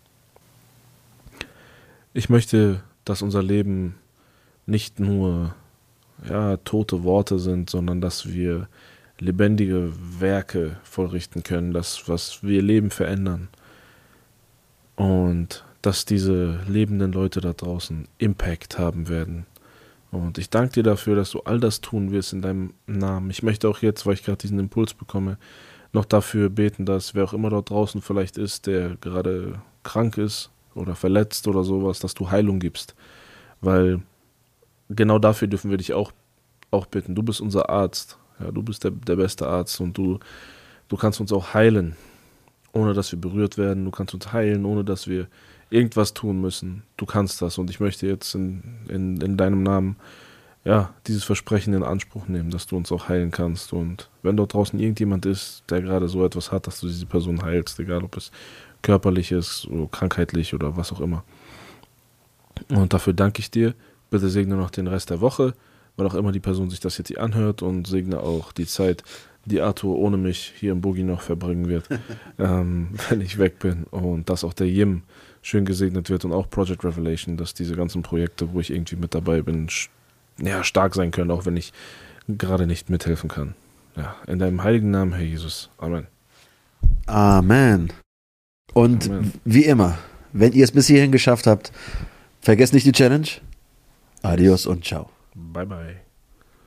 Ich möchte, dass unser Leben nicht nur tote Worte sind, sondern dass wir lebendige Werke vollrichten können, das, was wir Leben verändern. Und dass diese lebenden Leute da draußen Impact haben werden. Und ich danke dir dafür, dass du all das tun wirst in deinem Namen. Ich möchte auch jetzt, weil ich gerade diesen Impuls bekomme, noch dafür beten, dass wer auch immer dort draußen vielleicht ist, der gerade krank ist oder verletzt oder sowas, dass du Heilung gibst. Weil genau dafür dürfen wir dich auch bitten. Du bist unser Arzt. Ja, du bist der beste Arzt und du kannst uns auch heilen, ohne dass wir berührt werden. Du kannst uns heilen, ohne dass wir irgendwas tun müssen. Du kannst das und ich möchte jetzt in deinem Namen dieses Versprechen in Anspruch nehmen, dass du uns auch heilen kannst. Und wenn dort draußen irgendjemand ist, der gerade so etwas hat, dass du diese Person heilst, egal ob es körperlich ist oder krankheitlich oder was auch immer. Und dafür danke ich dir. Bitte segne noch den Rest der Woche, weil auch immer die Person sich das jetzt hier anhört und segne auch die Zeit, die Arthur ohne mich hier im Boogie noch verbringen wird, wenn ich weg bin. Und dass auch der Jim schön gesegnet wird und auch Project Revelation, dass diese ganzen Projekte, wo ich irgendwie mit dabei bin, stark sein können, auch wenn ich gerade nicht mithelfen kann. Ja, in deinem heiligen Namen, Herr Jesus. Amen. Amen. Und wie immer, wenn ihr es bis hierhin geschafft habt, vergesst nicht die Challenge. Adios und ciao. Bye, bye.